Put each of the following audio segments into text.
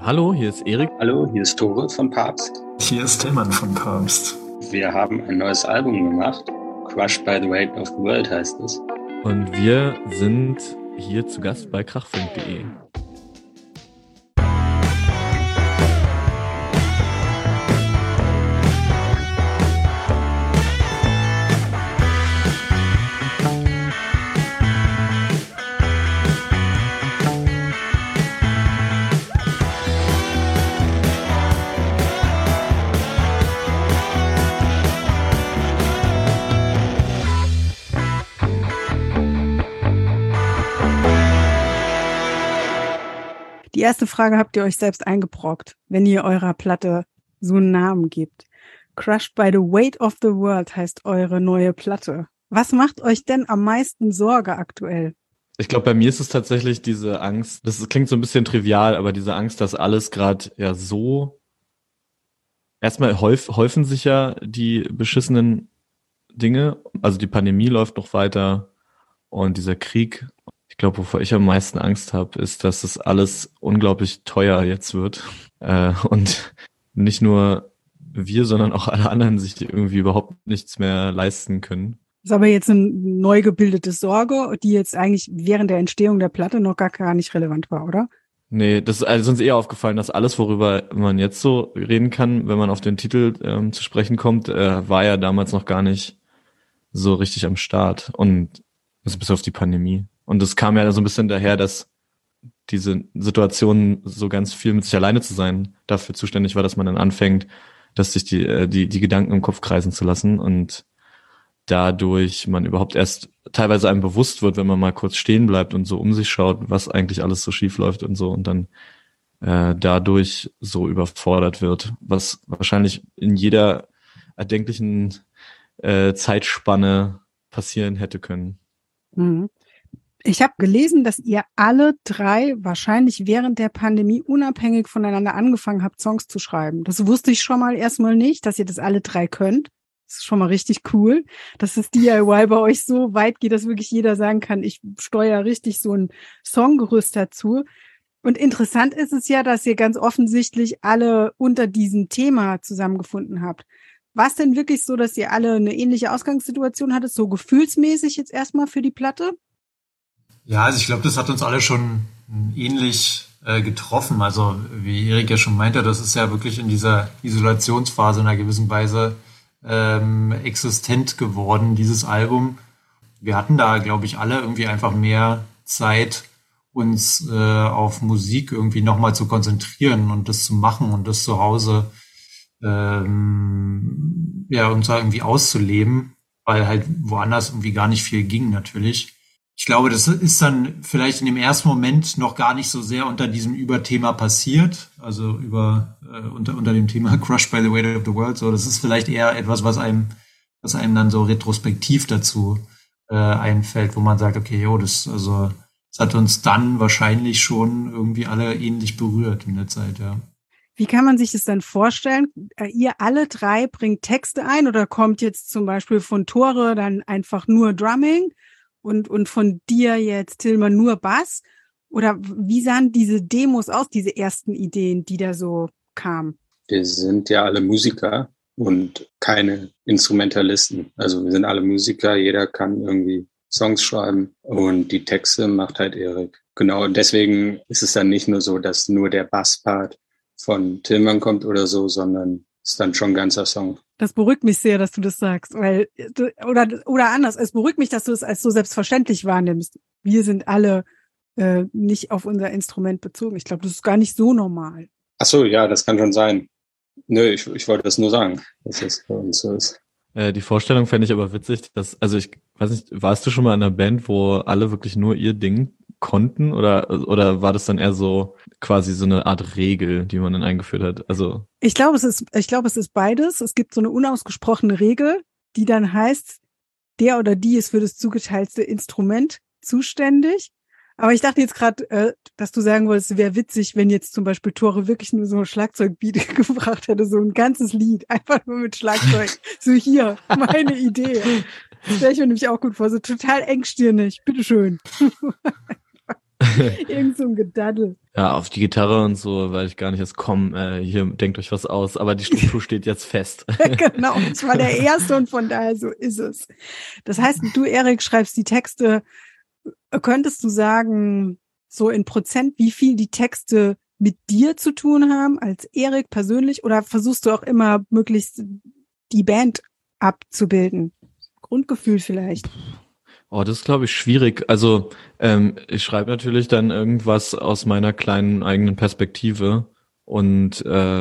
Hallo, hier ist Erik. Hallo, hier ist Tore von Papst. Hier ist Tillmann von Papst. Wir haben ein neues Album gemacht. Crushed by the Weight of the World heißt es. Und wir sind hier zu Gast bei krachfunk.de. Die erste Frage habt ihr euch selbst eingebrockt, wenn ihr eurer Platte so einen Namen gebt. Crushed by the Weight of the World heißt eure neue Platte. Was macht euch denn am meisten Sorge aktuell? Ich glaube, bei mir ist es tatsächlich diese Angst, das klingt so ein bisschen trivial, aber diese Angst, dass alles gerade ja so, erstmal häufen sich ja die beschissenen Dinge, also die Pandemie läuft noch weiter und dieser Krieg. Ich glaube, wovor ich am meisten Angst habe, ist, dass das alles unglaublich teuer jetzt wird und nicht nur wir, sondern auch alle anderen sich irgendwie überhaupt nichts mehr leisten können. Das ist aber jetzt eine neu gebildete Sorge, die jetzt eigentlich während der Entstehung der Platte noch gar nicht relevant war, oder? Nee, das ist also uns eher aufgefallen, dass alles, worüber man jetzt so reden kann, wenn man auf den Titel zu sprechen kommt, war ja damals noch gar nicht so richtig am Start und also bis auf die Pandemie. Und es kam ja so ein bisschen daher, dass diese Situation, so ganz viel mit sich alleine zu sein, dafür zuständig war, dass man dann anfängt, dass sich die Gedanken im Kopf kreisen zu lassen und dadurch man überhaupt erst teilweise einem bewusst wird, wenn man mal kurz stehen bleibt und so um sich schaut, was eigentlich alles so schief läuft und so und dann dadurch so überfordert wird, was wahrscheinlich in jeder erdenklichen Zeitspanne passieren hätte können. Mhm. Ich habe gelesen, dass ihr alle drei wahrscheinlich während der Pandemie unabhängig voneinander angefangen habt, Songs zu schreiben. Das wusste ich schon mal erstmal nicht, dass ihr das alle drei könnt. Das ist schon mal richtig cool, dass das DIY bei euch so weit geht, dass wirklich jeder sagen kann, ich steuere richtig so ein Songgerüst dazu. Und interessant ist es ja, dass ihr ganz offensichtlich alle unter diesem Thema zusammengefunden habt. War es denn wirklich so, dass ihr alle eine ähnliche Ausgangssituation hattet, so gefühlsmäßig jetzt erstmal für die Platte? Ja, also ich glaube, das hat uns alle schon ähnlich getroffen. Also wie Erik ja schon meinte, das ist ja wirklich in dieser Isolationsphase in einer gewissen Weise existent geworden, dieses Album. Wir hatten da, glaube ich, alle irgendwie einfach mehr Zeit, uns auf Musik irgendwie nochmal zu konzentrieren und das zu machen und das zu Hause uns da irgendwie auszuleben, weil halt woanders irgendwie gar nicht viel ging natürlich. Ich glaube, das ist dann vielleicht in dem ersten Moment noch gar nicht so sehr unter diesem Überthema passiert, also unter dem Thema Crushed by the Weight of the World. So, das ist vielleicht eher etwas, was einem dann so retrospektiv dazu einfällt, wo man sagt, okay, das hat uns dann wahrscheinlich schon irgendwie alle ähnlich berührt in der Zeit, ja. Wie kann man sich das dann vorstellen? Ihr alle drei bringt Texte ein oder kommt jetzt zum Beispiel von Tore dann einfach nur Drumming? Und von dir jetzt, Tillmann, nur Bass? Oder wie sahen diese Demos aus, diese ersten Ideen, die da so kamen? Wir sind ja alle Musiker und keine Instrumentalisten. Also wir sind alle Musiker, jeder kann irgendwie Songs schreiben und die Texte macht halt Erik. Genau, und deswegen ist es dann nicht nur so, dass nur der Basspart von Tillmann kommt oder so, sondern es ist dann schon ein ganzer Song. Das beruhigt mich sehr, dass du das sagst, oder anders, es beruhigt mich, dass du es als so selbstverständlich wahrnimmst. Wir sind alle nicht auf unser Instrument bezogen. Ich glaube, das ist gar nicht so normal. Ach so, ja, das kann schon sein. Nö, ich wollte das nur sagen, dass das bei uns so ist. Die Vorstellung fände ich aber witzig, also ich weiß nicht, warst du schon mal in einer Band, wo alle wirklich nur ihr Ding konnten oder war das dann eher so quasi so eine Art Regel, die man dann eingeführt hat? Also ich glaube, es ist beides. Es gibt so eine unausgesprochene Regel, die dann heißt, der oder die ist für das zugeteilte Instrument zuständig. Aber ich dachte jetzt gerade, dass du sagen wolltest, es wäre witzig, wenn jetzt zum Beispiel Tore wirklich nur so ein Schlagzeugbeat gebracht hätte, so ein ganzes Lied, einfach nur mit Schlagzeug. So hier, meine Idee. Das stelle ich mir nämlich auch gut vor, so total engstirnig. Bitteschön. Irgend so ein Gedaddel. Ja, auf die Gitarre und so, weil ich gar nicht erst komme, hier denkt euch was aus, aber die Struktur steht jetzt fest. Genau, ich war der Erste und von daher so ist es. Das heißt, du, Erik, schreibst die Texte. Könntest du sagen, so in Prozent, wie viel die Texte mit dir zu tun haben, als Erik persönlich, oder versuchst du auch immer möglichst die Band abzubilden? Grundgefühl vielleicht. Oh, das ist, glaube ich, schwierig. Also ich schreibe natürlich dann irgendwas aus meiner kleinen eigenen Perspektive und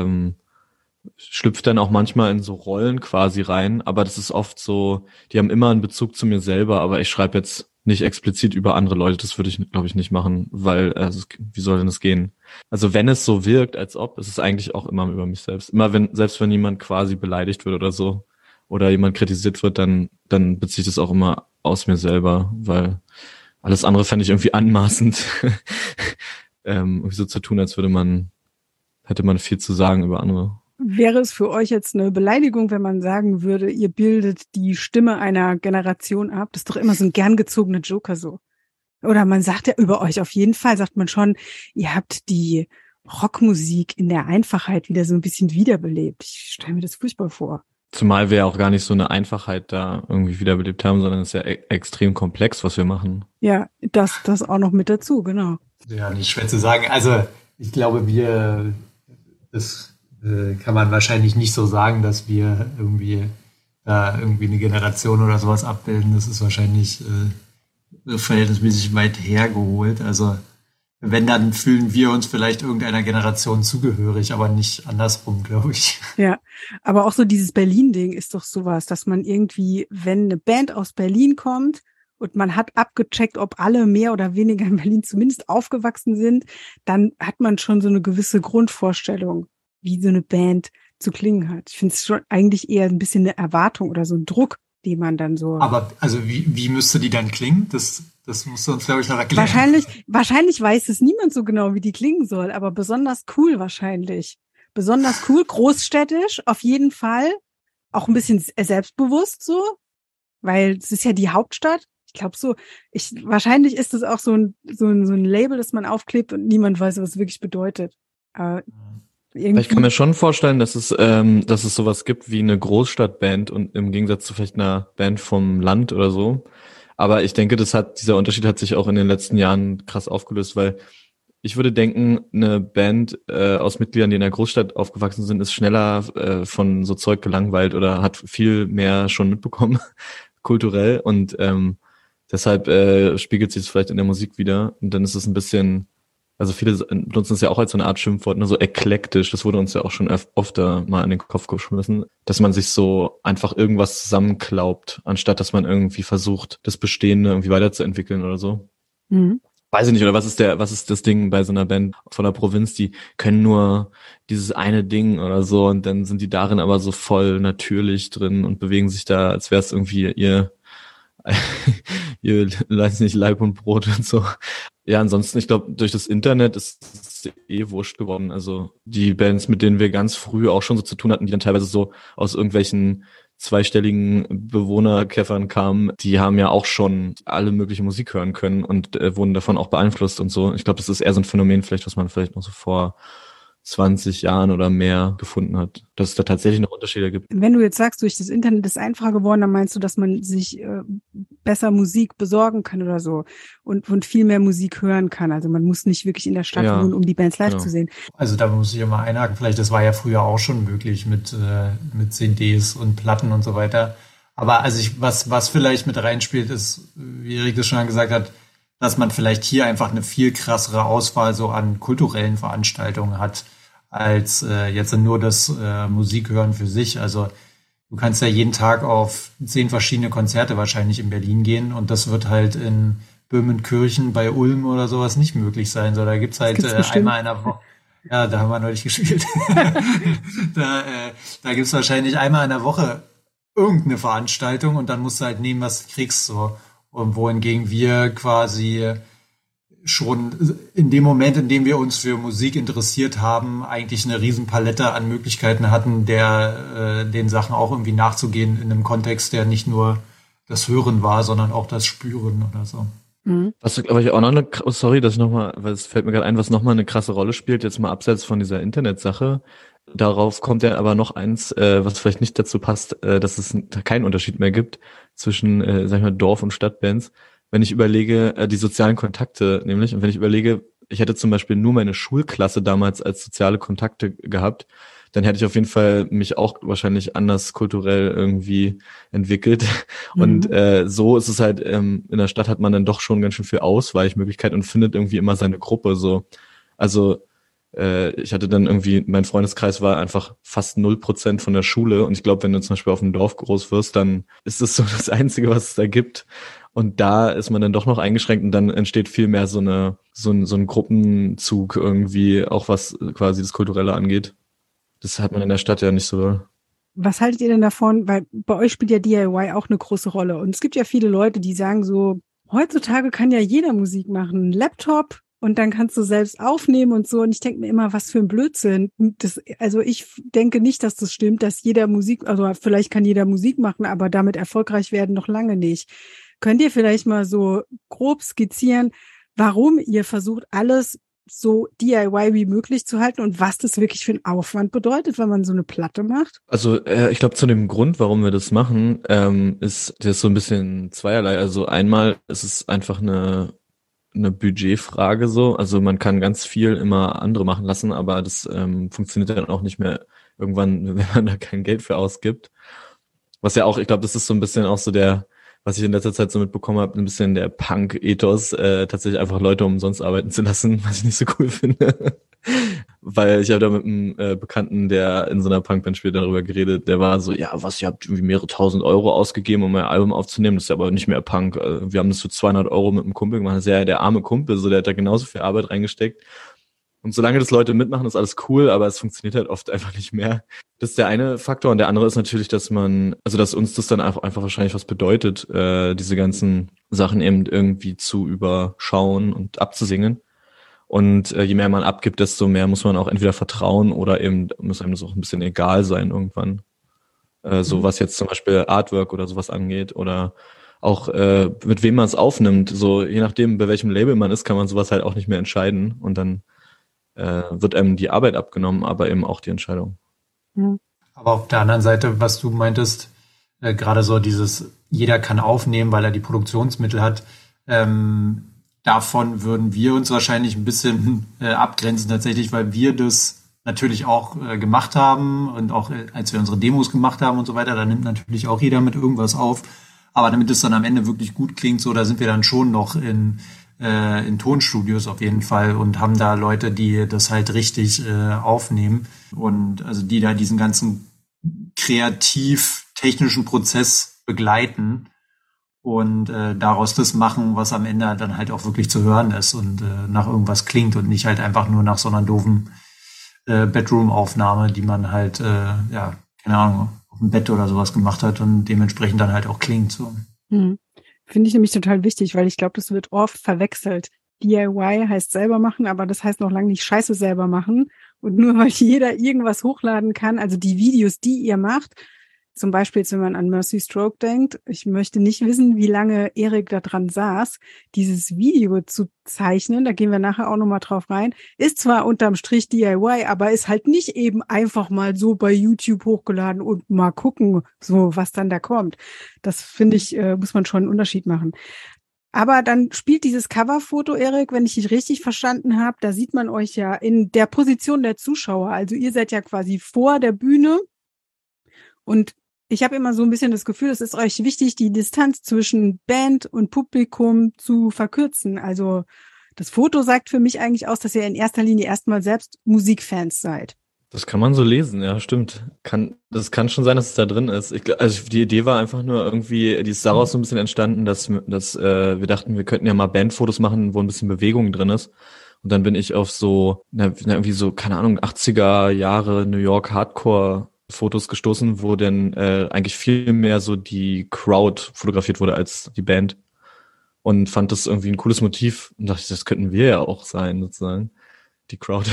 schlüpfe dann auch manchmal in so Rollen quasi rein, aber das ist oft so, die haben immer einen Bezug zu mir selber, aber ich schreibe jetzt nicht explizit über andere Leute, das würde ich, glaube ich, nicht machen, weil wie soll denn das gehen? Also wenn es so wirkt, als ob, ist es eigentlich auch immer über mich selbst. Selbst wenn jemand quasi beleidigt wird oder so, oder jemand kritisiert wird, dann beziehe ich das auch immer aus mir selber, weil alles andere fände ich irgendwie anmaßend, irgendwie so zu tun, als hätte man viel zu sagen über andere. Wäre es für euch jetzt eine Beleidigung, wenn man sagen würde, ihr bildet die Stimme einer Generation ab? Das ist doch immer so ein gern gezogene Joker so. Oder man sagt ja über euch auf jeden Fall, sagt man schon, ihr habt die Rockmusik in der Einfachheit wieder so ein bisschen wiederbelebt. Ich stelle mir das furchtbar vor. Zumal wir auch gar nicht so eine Einfachheit da irgendwie wiederbelebt haben, sondern es ist ja extrem komplex, was wir machen. Ja, das auch noch mit dazu, genau. Ja, nicht schwer zu sagen. Also ich glaube, das kann man wahrscheinlich nicht so sagen, dass wir irgendwie eine Generation oder sowas abbilden. Das ist wahrscheinlich verhältnismäßig weit hergeholt. Also wenn, dann fühlen wir uns vielleicht irgendeiner Generation zugehörig, aber nicht andersrum, glaube ich. Ja, aber auch so dieses Berlin-Ding ist doch sowas, dass man irgendwie, wenn eine Band aus Berlin kommt und man hat abgecheckt, ob alle mehr oder weniger in Berlin zumindest aufgewachsen sind, dann hat man schon so eine gewisse Grundvorstellung, wie so eine Band zu klingen hat. Ich finde es schon eigentlich eher ein bisschen eine Erwartung oder so ein Druck, den man dann so... Aber also wie müsste die dann klingen? Das musst du uns, glaube ich, noch erklären. Wahrscheinlich weiß es niemand so genau, wie die klingen soll, aber besonders cool wahrscheinlich. Besonders cool, großstädtisch, auf jeden Fall. Auch ein bisschen selbstbewusst so, weil es ist ja die Hauptstadt. Ich glaube so, wahrscheinlich ist es auch so ein Label, das man aufklebt und niemand weiß, was es wirklich bedeutet. Ich kann mir schon vorstellen, dass es sowas gibt wie eine Großstadtband und im Gegensatz zu vielleicht einer Band vom Land oder so. Aber ich denke, dieser Unterschied hat sich auch in den letzten Jahren krass aufgelöst, weil ich würde denken, eine Band aus Mitgliedern, die in einer Großstadt aufgewachsen sind, ist schneller von so Zeug gelangweilt oder hat viel mehr schon mitbekommen, kulturell. Und deshalb spiegelt sich es vielleicht in der Musik wieder. Und dann ist es ein bisschen, also viele benutzen es ja auch als so eine Art Schimpfwort, ne, so eklektisch. Das wurde uns ja auch schon oft mal an den Kopf geschmissen, dass man sich so einfach irgendwas zusammenklaubt, anstatt dass man irgendwie versucht, das Bestehende irgendwie weiterzuentwickeln oder so. Mhm. Weiß ich nicht, oder was ist das Ding bei so einer Band von der Provinz, die können nur dieses eine Ding oder so und dann sind die darin aber so voll natürlich drin und bewegen sich da, als wäre es irgendwie ihr weiß nicht, Leib und Brot und so. Ja, ansonsten, ich glaube, durch das Internet ist es wurscht geworden. Also die Bands, mit denen wir ganz früh auch schon so zu tun hatten, die dann teilweise so aus irgendwelchen zweistelligen Bewohnerkäffern kamen, die haben ja auch schon alle mögliche Musik hören können und wurden davon auch beeinflusst und so. Ich glaube, das ist eher so ein Phänomen vielleicht, was man vielleicht noch so vor 20 Jahren oder mehr gefunden hat, dass es da tatsächlich noch Unterschiede gibt. Wenn du jetzt sagst, durch das Internet ist es einfacher geworden, dann meinst du, dass man sich besser Musik besorgen kann oder so und viel mehr Musik hören kann. Also man muss nicht wirklich in der Stadt wohnen, um die Bands live zu sehen. Also da muss ich ja mal einhaken. Vielleicht, das war ja früher auch schon möglich mit CDs und Platten und so weiter. Aber also was vielleicht mit reinspielt, ist, wie Erik das schon gesagt hat, dass man vielleicht hier einfach eine viel krassere Auswahl so an kulturellen Veranstaltungen hat, als jetzt nur das Musikhören für sich. Also du kannst ja jeden Tag auf 10 verschiedene Konzerte wahrscheinlich in Berlin gehen und das wird halt in Böhmenkirchen bei Ulm oder sowas nicht möglich sein. So, da gibt's halt einmal in der Woche. Ja, da haben wir neulich gespielt. Da gibt's wahrscheinlich einmal in der Woche irgendeine Veranstaltung und dann musst du halt nehmen, was du kriegst. So. Und wohingegen wir quasi schon in dem Moment, in dem wir uns für Musik interessiert haben, eigentlich eine riesen Palette an Möglichkeiten hatten, den Sachen auch irgendwie nachzugehen in einem Kontext, der nicht nur das Hören war, sondern auch das Spüren oder so. Was, aber ich auch noch sorry, dass ich nochmal, weil es fällt mir gerade ein, was nochmal eine krasse Rolle spielt, jetzt mal abseits von dieser Internetsache. Darauf kommt ja aber noch eins, was vielleicht nicht dazu passt, dass es keinen Unterschied mehr gibt zwischen, sag ich mal, Dorf- und Stadtbands. Wenn ich überlege, die sozialen Kontakte nämlich, und wenn ich überlege, ich hätte zum Beispiel nur meine Schulklasse damals als soziale Kontakte gehabt, dann hätte ich auf jeden Fall mich auch wahrscheinlich anders kulturell irgendwie entwickelt. Und so ist es halt, in der Stadt hat man dann doch schon ganz schön viel Ausweichmöglichkeit und findet irgendwie immer seine Gruppe so. Also ich hatte dann irgendwie, mein Freundeskreis war einfach fast 0% von der Schule. Und ich glaube, wenn du zum Beispiel auf dem Dorf groß wirst, dann ist das so das Einzige, was es da gibt. Und da ist man dann doch noch eingeschränkt und dann entsteht viel mehr so ein Gruppenzug irgendwie, auch was quasi das Kulturelle angeht. Das hat man in der Stadt ja nicht so. Was haltet ihr denn davon? Weil bei euch spielt ja DIY auch eine große Rolle. Und es gibt ja viele Leute, die sagen so, heutzutage kann ja jeder Musik machen. Ein Laptop und dann kannst du selbst aufnehmen und so. Und ich denke mir immer, was für ein Blödsinn. Also ich denke nicht, dass das stimmt, dass jeder Musik, also vielleicht kann jeder Musik machen, aber damit erfolgreich werden noch lange nicht. Könnt ihr vielleicht mal so grob skizzieren, warum ihr versucht, alles so DIY wie möglich zu halten und was das wirklich für einen Aufwand bedeutet, wenn man so eine Platte macht? Also ich glaube, zu dem Grund, warum wir das machen, ist das so ein bisschen zweierlei. Also einmal ist es einfach eine Budgetfrage so. Also man kann ganz viel immer andere machen lassen, aber das funktioniert dann auch nicht mehr irgendwann, wenn man da kein Geld für ausgibt. Was ja auch, ich glaube, das ist so ein bisschen auch so was ich in letzter Zeit so mitbekommen habe, ein bisschen der Punk-Ethos, tatsächlich einfach Leute umsonst arbeiten zu lassen, was ich nicht so cool finde. Weil ich habe da mit einem Bekannten, der in so einer Punkband spielt, darüber geredet, der war so, ja, was, ihr habt irgendwie mehrere tausend Euro ausgegeben, um mein Album aufzunehmen, das ist ja aber nicht mehr Punk. Wir haben das für 200 Euro mit einem Kumpel gemacht, das ist ja der arme Kumpel, so der hat da genauso viel Arbeit reingesteckt. Und solange das Leute mitmachen, ist alles cool, aber es funktioniert halt oft einfach nicht mehr. Das ist der eine Faktor. Und der andere ist natürlich, dass uns das dann einfach wahrscheinlich was bedeutet, diese ganzen Sachen eben irgendwie zu überschauen und abzusingen. Und je mehr man abgibt, desto mehr muss man auch entweder vertrauen oder eben muss einem das auch ein bisschen egal sein irgendwann. So was jetzt zum Beispiel Artwork oder sowas angeht oder auch mit wem man es aufnimmt. So je nachdem, bei welchem Label man ist, kann man sowas halt auch nicht mehr entscheiden. Und dann wird einem die Arbeit abgenommen, aber eben auch die Entscheidung. Aber auf der anderen Seite, was du meintest, gerade so dieses, jeder kann aufnehmen, weil er die Produktionsmittel hat, davon würden wir uns wahrscheinlich ein bisschen abgrenzen tatsächlich, weil wir das natürlich auch gemacht haben und auch als wir unsere Demos gemacht haben und so weiter, da nimmt natürlich auch jeder mit irgendwas auf. Aber damit es dann am Ende wirklich gut klingt, so, da sind wir dann schon noch in Tonstudios auf jeden Fall und haben da Leute, die das halt richtig aufnehmen und also die da diesen ganzen kreativ-technischen Prozess begleiten und daraus das machen, was am Ende dann halt auch wirklich zu hören ist und nach irgendwas klingt und nicht halt einfach nur nach so einer doofen Bedroom-Aufnahme, die man halt, keine Ahnung, auf dem Bett oder sowas gemacht hat und dementsprechend dann halt auch klingt so. Finde ich nämlich total wichtig, weil ich glaube, das wird oft verwechselt. DIY heißt selber machen, aber das heißt noch lange nicht Scheiße selber machen. Und nur weil jeder irgendwas hochladen kann, also die Videos, die ihr macht, zum Beispiel jetzt, wenn man an Mercy Stroke denkt, ich möchte nicht wissen, wie lange Erik da dran saß, dieses Video zu zeichnen, da gehen wir nachher auch nochmal drauf rein, ist zwar unterm Strich DIY, aber ist halt nicht eben einfach mal so bei YouTube hochgeladen und mal gucken, so was dann da kommt. Das finde ich, muss man schon einen Unterschied machen. Aber dann spielt dieses Coverfoto, Erik, wenn ich dich richtig verstanden habe, da sieht man euch ja in der Position der Zuschauer. Also ihr seid ja quasi vor der Bühne und ich habe immer so ein bisschen das Gefühl, es ist euch wichtig, die Distanz zwischen Band und Publikum zu verkürzen. Also das Foto sagt für mich eigentlich aus, dass ihr in erster Linie erstmal selbst Musikfans seid. Das kann man so lesen, ja, stimmt. Das kann schon sein, dass es da drin ist. Also die Idee war einfach nur irgendwie, die ist daraus so ein bisschen entstanden, dass wir dachten, wir könnten ja mal Bandfotos machen, wo ein bisschen Bewegung drin ist. Und dann bin ich auf so, irgendwie so, keine Ahnung, 80er Jahre New York Hardcore Fotos gestoßen, wo dann eigentlich viel mehr so die Crowd fotografiert wurde als die Band und fand das irgendwie ein cooles Motiv und dachte, das könnten wir ja auch sein, sozusagen, die Crowd.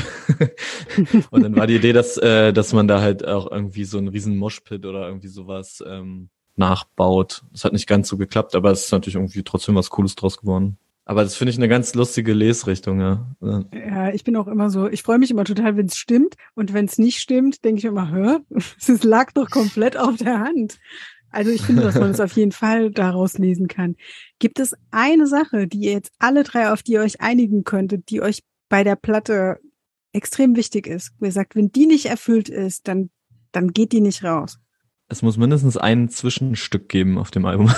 Und dann war die Idee, dass man da halt auch irgendwie so einen riesen Moshpit oder irgendwie sowas nachbaut. Das hat nicht ganz so geklappt, aber es ist natürlich irgendwie trotzdem was Cooles draus geworden. Aber das finde ich eine ganz lustige Lesrichtung, ja. Ja, ich bin auch immer so, ich freue mich immer total, wenn es stimmt. Und wenn es nicht stimmt, denke ich immer, es lag doch komplett auf der Hand. Also ich finde, dass man es auf jeden Fall daraus lesen kann. Gibt es eine Sache, die ihr jetzt alle drei, auf die ihr euch einigen könntet, die euch bei der Platte extrem wichtig ist? Wo ihr sagt, wenn die nicht erfüllt ist, dann geht die nicht raus. Es muss mindestens ein Zwischenstück geben auf dem Album.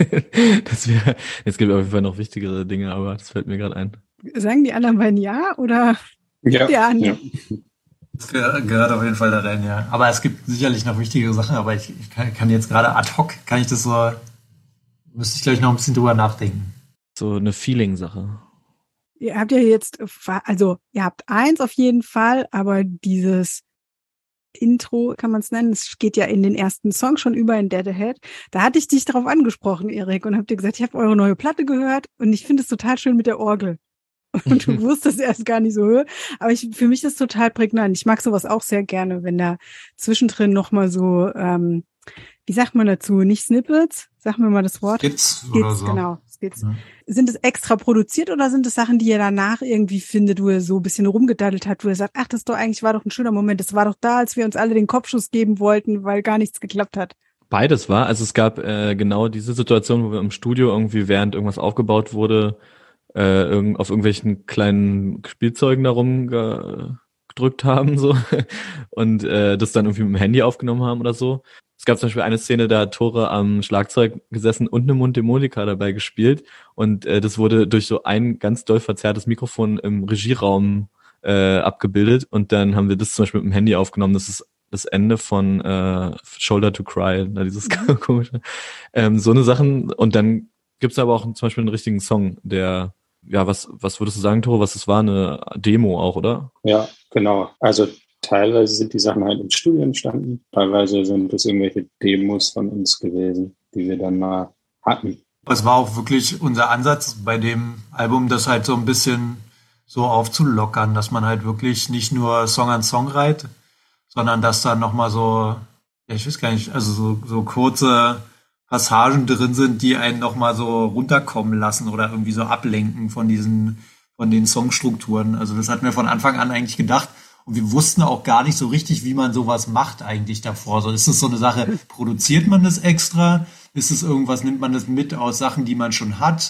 Jetzt gibt es auf jeden Fall noch wichtigere Dinge, aber das fällt mir gerade ein. Sagen die anderen beiden ja oder Ja, der andere? ja. Das gehört auf jeden Fall da rein, ja. Aber es gibt sicherlich noch wichtigere Sachen, aber ich kann jetzt gerade ad hoc, müsste ich gleich noch ein bisschen drüber nachdenken. So eine Feeling-Sache. Ihr habt ja jetzt, also ihr habt eins auf jeden Fall, aber dieses Intro, kann man es nennen, es geht ja in den ersten Song schon über in Dead Ahead. Da hatte ich dich darauf angesprochen, Erik, und hab dir gesagt, ich habe eure neue Platte gehört und ich finde es total schön mit der Orgel. Und du wusstest erst gar nicht so, aber für mich ist es total prägnant. Ich mag sowas auch sehr gerne, wenn da zwischendrin nochmal so, wie sagt man dazu, nicht Snippets, sagen wir mal das Wort. Skits oder so. Genau, Skits. Ja. Sind es extra produziert oder sind es Sachen, die ihr danach irgendwie findet, wo ihr so ein bisschen rumgedaddelt habt, wo ihr sagt, ach, war doch ein schöner Moment, das war doch da, als wir uns alle den Kopfschuss geben wollten, weil gar nichts geklappt hat. Beides war, also es gab genau diese Situation, wo wir im Studio irgendwie, während irgendwas aufgebaut wurde, auf irgendwelchen kleinen Spielzeugen da rumgedrückt haben so und das dann irgendwie mit dem Handy aufgenommen haben oder so. Es gab zum Beispiel eine Szene, da hat Tore am Schlagzeug gesessen und eine Mundharmonika dabei gespielt und das wurde durch so ein ganz doll verzerrtes Mikrofon im Regieraum abgebildet und dann haben wir das zum Beispiel mit dem Handy aufgenommen. Das ist das Ende von Shoulder to Cry, dieses komische. So eine Sachen und dann gibt's aber auch zum Beispiel einen richtigen Song, der, ja, was würdest du sagen, Tore, was das war? Eine Demo auch, oder? Ja, genau. Also teilweise sind die Sachen halt im Studio entstanden, teilweise sind das irgendwelche Demos von uns gewesen, die wir dann mal hatten. Es war auch wirklich unser Ansatz bei dem Album, das halt so ein bisschen so aufzulockern, dass man halt wirklich nicht nur Song an Song reiht, sondern dass da nochmal so, ja, ich weiß gar nicht, also so kurze Passagen drin sind, die einen nochmal so runterkommen lassen oder irgendwie so ablenken von den Songstrukturen. Also das hatten wir von Anfang an eigentlich gedacht. Und wir wussten auch gar nicht so richtig, wie man sowas macht eigentlich davor. So, ist es so eine Sache, produziert man das extra? Ist es irgendwas, nimmt man das mit aus Sachen, die man schon hat?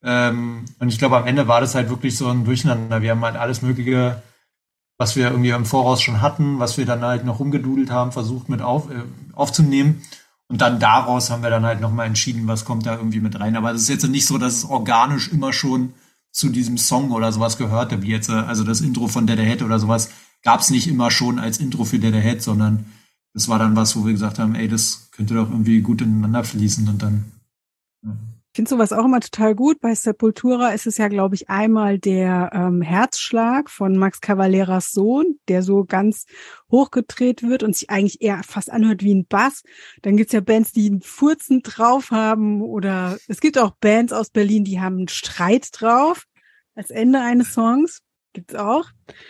Und ich glaube, am Ende war das halt wirklich so ein Durcheinander. Wir haben halt alles Mögliche, was wir irgendwie im Voraus schon hatten, was wir dann halt noch rumgedudelt haben, versucht mit aufzunehmen. Und dann daraus haben wir dann halt nochmal entschieden, was kommt da irgendwie mit rein. Aber es ist jetzt nicht so, dass es organisch immer schon zu diesem Song oder sowas gehörte, wie jetzt, also das Intro von Dead Ahead oder sowas, gab es nicht immer schon als Intro für Dead Ahead, sondern das war dann was, wo wir gesagt haben, ey, das könnte doch irgendwie gut ineinander fließen und dann. Ja. Ich finde sowas auch immer total gut. Bei Sepultura ist es ja, glaube ich, einmal der Herzschlag von Max Cavaleras Sohn, der so ganz hochgedreht wird und sich eigentlich eher fast anhört wie ein Bass. Dann gibt's ja Bands, die einen Furzen drauf haben oder es gibt auch Bands aus Berlin, die haben einen Streit drauf als Ende eines Songs. Gibt's auch.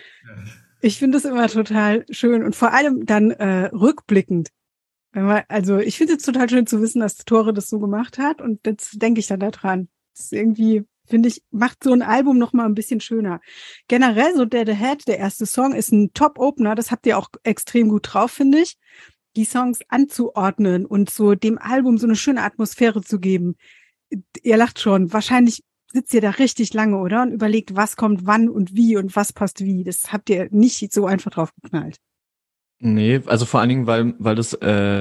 Ich finde das immer total schön und vor allem dann rückblickend. Also ich finde es total schön zu wissen, dass Tore das so gemacht hat und jetzt denke ich dann daran. Das ist irgendwie, finde ich, macht so ein Album noch mal ein bisschen schöner. Generell so Dead Ahead, der erste Song, ist ein Top-Opener. Das habt ihr auch extrem gut drauf, finde ich. Die Songs anzuordnen und so dem Album so eine schöne Atmosphäre zu geben. Ihr lacht schon. Wahrscheinlich sitzt ihr da richtig lange, oder? Und überlegt, was kommt wann und wie und was passt wie. Das habt ihr nicht so einfach drauf geknallt. Nee, also vor allen Dingen, weil das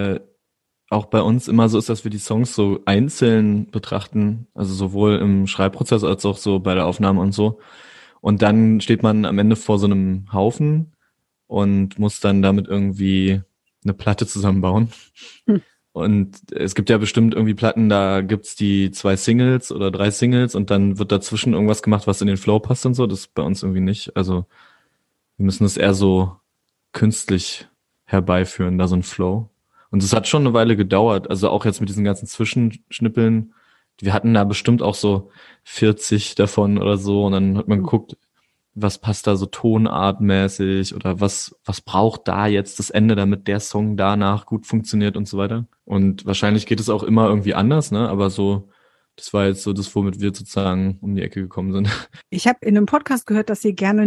auch bei uns immer so ist, dass wir die Songs so einzeln betrachten, also sowohl im Schreibprozess als auch so bei der Aufnahme und so. Und dann steht man am Ende vor so einem Haufen und muss dann damit irgendwie eine Platte zusammenbauen. Und es gibt ja bestimmt irgendwie Platten, da gibt's die 2 Singles oder 3 Singles und dann wird dazwischen irgendwas gemacht, was in den Flow passt und so. Das ist bei uns irgendwie nicht. Also wir müssen es eher so künstlich herbeiführen, da so ein Flow. Und es hat schon eine Weile gedauert, also auch jetzt mit diesen ganzen Zwischenschnippeln. Wir hatten da bestimmt auch so 40 davon oder so und dann hat man geguckt, was passt da so tonartmäßig oder was braucht da jetzt das Ende, damit der Song danach gut funktioniert und so weiter. Und wahrscheinlich geht es auch immer irgendwie anders, ne? Aber so Das war jetzt so das, womit wir sozusagen um die Ecke gekommen sind. Ich habe in einem Podcast gehört, dass ihr gerne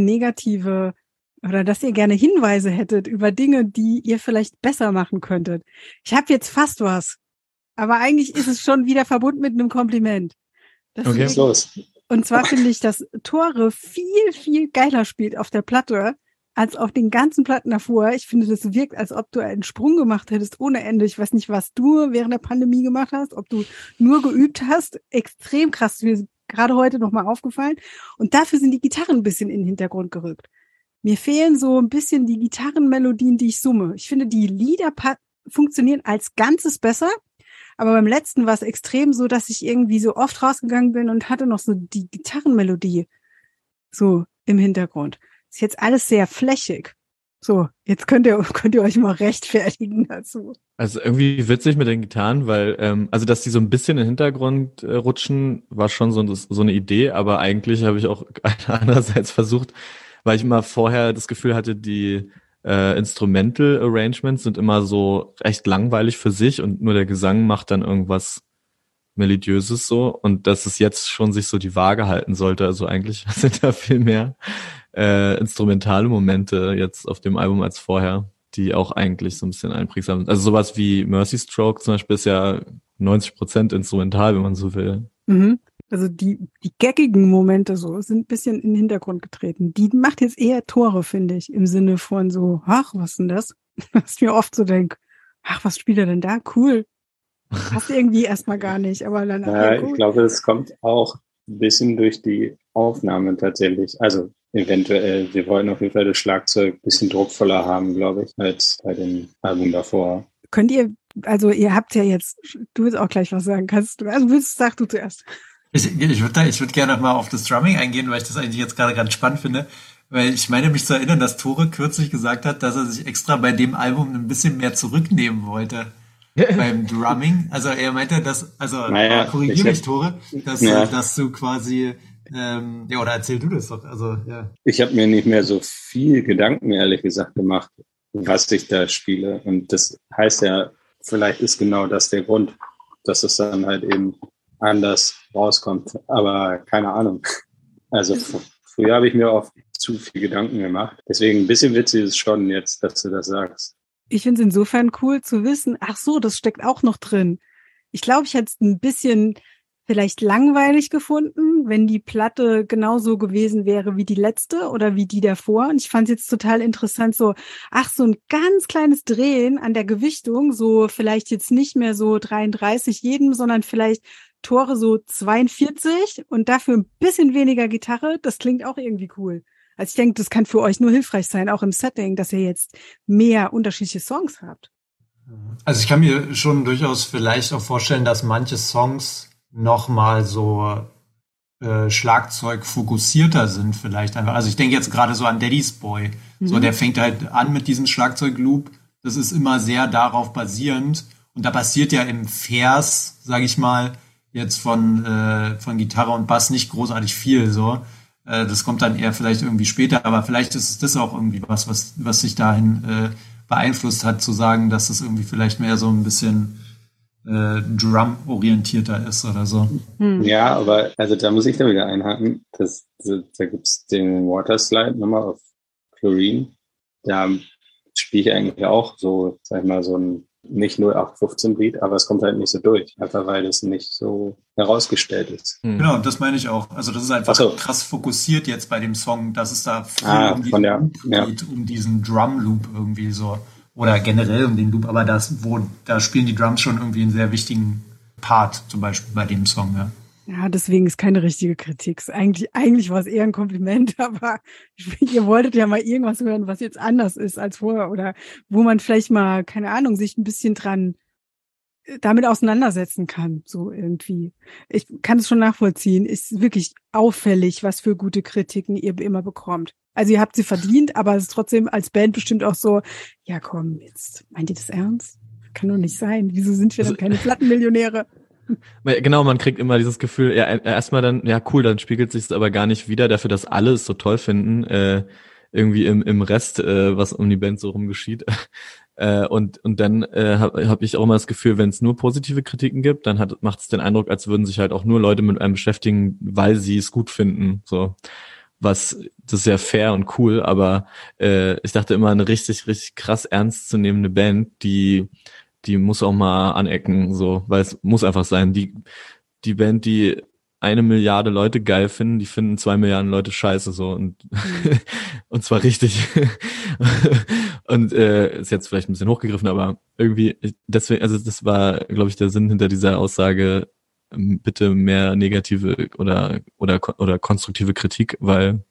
dass ihr gerne Hinweise hättet über Dinge, die ihr vielleicht besser machen könntet. Ich habe jetzt fast was, aber eigentlich ist es schon wieder verbunden mit einem Kompliment. Okay. Was ist los? Und zwar finde ich, dass Tore viel, viel geiler spielt auf der Platte als auf den ganzen Platten davor. Ich finde, das wirkt, als ob du einen Sprung gemacht hättest ohne Ende. Ich weiß nicht, was du während der Pandemie gemacht hast, ob du nur geübt hast. Extrem krass, mir ist gerade heute nochmal aufgefallen. Und dafür sind die Gitarren ein bisschen in den Hintergrund gerückt. Mir fehlen so ein bisschen die Gitarrenmelodien, die ich summe. Ich finde, die Lieder funktionieren als Ganzes besser. Aber beim letzten war es extrem so, dass ich irgendwie so oft rausgegangen bin und hatte noch so die Gitarrenmelodie so im Hintergrund. Ist jetzt alles sehr flächig. So, jetzt könnt ihr euch mal rechtfertigen dazu. Also irgendwie witzig mit den Gitarren, weil, also dass die so ein bisschen in den Hintergrund rutschen, war schon so eine Idee, aber eigentlich habe ich auch andererseits versucht, weil ich immer vorher das Gefühl hatte, die Instrumental Arrangements sind immer so recht langweilig für sich und nur der Gesang macht dann irgendwas Melodiöses so und dass es jetzt schon sich so die Waage halten sollte. Also eigentlich sind da viel mehr instrumentale Momente jetzt auf dem Album als vorher, die auch eigentlich so ein bisschen einprägsam sind. Also sowas wie Mercy Stroke zum Beispiel ist ja 90% instrumental, wenn man so will. Mhm. Also die geckigen Momente so sind ein bisschen in den Hintergrund getreten. Die macht jetzt eher Tore, finde ich, im Sinne von so, ach, was ist denn das? Was ich mir oft so denke, ach, was spielt er denn da? Cool. Passt irgendwie erstmal gar nicht, aber dann Ja, ich glaube, es kommt auch ein bisschen durch die Aufnahme tatsächlich. Also eventuell, wir wollten auf jeden Fall das Schlagzeug ein bisschen druckvoller haben, glaube ich, als bei dem Album davor. Könnt ihr, also ihr habt ja jetzt, du willst auch gleich was sagen, sag du zuerst. Ich würd gerne noch mal auf das Drumming eingehen, weil ich das eigentlich jetzt gerade ganz spannend finde. Weil ich meine, mich zu erinnern, dass Tore kürzlich gesagt hat, dass er sich extra bei dem Album ein bisschen mehr zurücknehmen wollte beim Drumming. Also er meinte, korrigiere mich, Tore, dass du quasi, oder erzähl du das doch. Also, ja. Ich habe mir nicht mehr so viel Gedanken, ehrlich gesagt, gemacht, was ich da spiele. Und das heißt ja, vielleicht ist genau das der Grund, dass es dann halt eben anders rauskommt. Aber keine Ahnung. Also früher habe ich mir oft zu viel Gedanken gemacht. Deswegen ein bisschen witzig ist es schon jetzt, dass du das sagst. Ich finde es insofern cool zu wissen, ach so, das steckt auch noch drin. Ich glaube, ich hätte es ein bisschen vielleicht langweilig gefunden, wenn die Platte genauso gewesen wäre wie die letzte oder wie die davor. Und ich fand es jetzt total interessant, so ein ganz kleines Drehen an der Gewichtung, so vielleicht jetzt nicht mehr so 33 jedem, sondern vielleicht Tore so 42 und dafür ein bisschen weniger Gitarre. Das klingt auch irgendwie cool. Also ich denke, das kann für euch nur hilfreich sein, auch im Setting, dass ihr jetzt mehr unterschiedliche Songs habt. Also ich kann mir schon durchaus vielleicht auch vorstellen, dass manche Songs noch mal so Schlagzeug fokussierter sind vielleicht einfach. Also ich denke jetzt gerade so an Daddy's Boy. So, der fängt halt an mit diesem Schlagzeugloop. Das ist immer sehr darauf basierend. Und da passiert ja im Vers, sage ich mal, jetzt von Gitarre und Bass nicht großartig viel. So, das kommt dann eher vielleicht irgendwie später. Aber vielleicht ist es das auch irgendwie was sich dahin beeinflusst hat, zu sagen, dass es irgendwie vielleicht mehr so ein bisschen Drum-orientierter ist oder so. Ja, aber also da muss ich da wieder einhaken. Da gibt's den Waterslide nochmal auf Chlorine. Da spiele ich eigentlich auch so, sag ich mal, so ein nicht 0815 Beat, aber es kommt halt nicht so durch, einfach weil es nicht so herausgestellt ist. Genau, das meine ich auch. Also das ist einfach krass fokussiert jetzt bei dem Song, dass es da viel geht, um diesen Drum-Loop irgendwie so. Oder generell um den Loop, aber da spielen die Drums schon irgendwie einen sehr wichtigen Part, zum Beispiel bei dem Song, ja. Ja, deswegen ist keine richtige Kritik. Eigentlich war es eher ein Kompliment, aber ihr wolltet ja mal irgendwas hören, was jetzt anders ist als vorher oder wo man vielleicht mal, keine Ahnung, sich ein bisschen damit auseinandersetzen kann, so irgendwie. Ich kann es schon nachvollziehen. Ist wirklich auffällig, was für gute Kritiken ihr immer bekommt. Also ihr habt sie verdient, aber es ist trotzdem als Band bestimmt auch so, ja komm, jetzt meint ihr das ernst? Kann doch nicht sein. Wieso sind wir dann keine Plattenmillionäre? Genau, man kriegt immer dieses Gefühl, ja, erstmal dann, ja cool, dann spiegelt sich es aber gar nicht wieder, dafür, dass alle es so toll finden, irgendwie im Rest, was um die Band so rum geschieht. Und dann hab ich auch immer das Gefühl, wenn es nur positive Kritiken gibt, dann macht es den Eindruck, als würden sich halt auch nur Leute mit einem beschäftigen, weil sie es gut finden. So, das ist ja fair und cool, aber ich dachte immer, eine richtig, richtig krass ernstzunehmende Band, die muss auch mal anecken, so, weil es muss einfach sein. Die Band, die 1 Milliarde Leute geil finden, die finden 2 Milliarden Leute scheiße, so, und und zwar richtig. Und ist jetzt vielleicht ein bisschen hochgegriffen, aber irgendwie deswegen, also das war, glaube ich, der Sinn hinter dieser Aussage, bitte mehr negative oder konstruktive Kritik, weil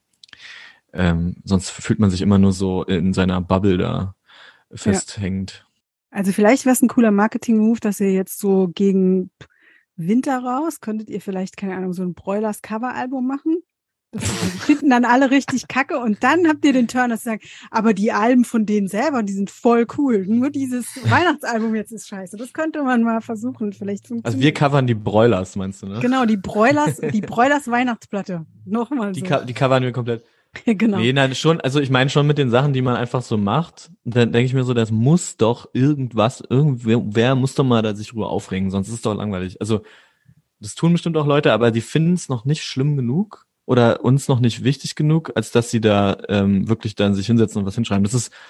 sonst fühlt man sich immer nur so in seiner Bubble da festhängend. Also vielleicht wäre es ein cooler Marketing-Move, dass ihr jetzt so gegen Winter raus, könntet ihr vielleicht, keine Ahnung, so ein Broilers Cover-Album machen? Das finden dann alle richtig kacke und dann habt ihr den Turn, dass ihr sagt, aber die Alben von denen selber, die sind voll cool. Nur dieses Weihnachtsalbum jetzt ist scheiße. Das könnte man mal versuchen. Vielleicht funktioniert. Also wir covern die Broilers, meinst du, ne? Genau, die Broilers Weihnachtsplatte. Nochmal so. Die covern wir komplett. Genau. Nee, nein, schon, also ich meine schon mit den Sachen, die man einfach so macht, dann denke ich mir so, das muss doch irgendwer muss doch mal da sich drüber aufregen, sonst ist es doch langweilig. Also das tun bestimmt auch Leute, aber die finden es noch nicht schlimm genug oder uns noch nicht wichtig genug, als dass sie da wirklich dann sich hinsetzen und was hinschreiben. Das ist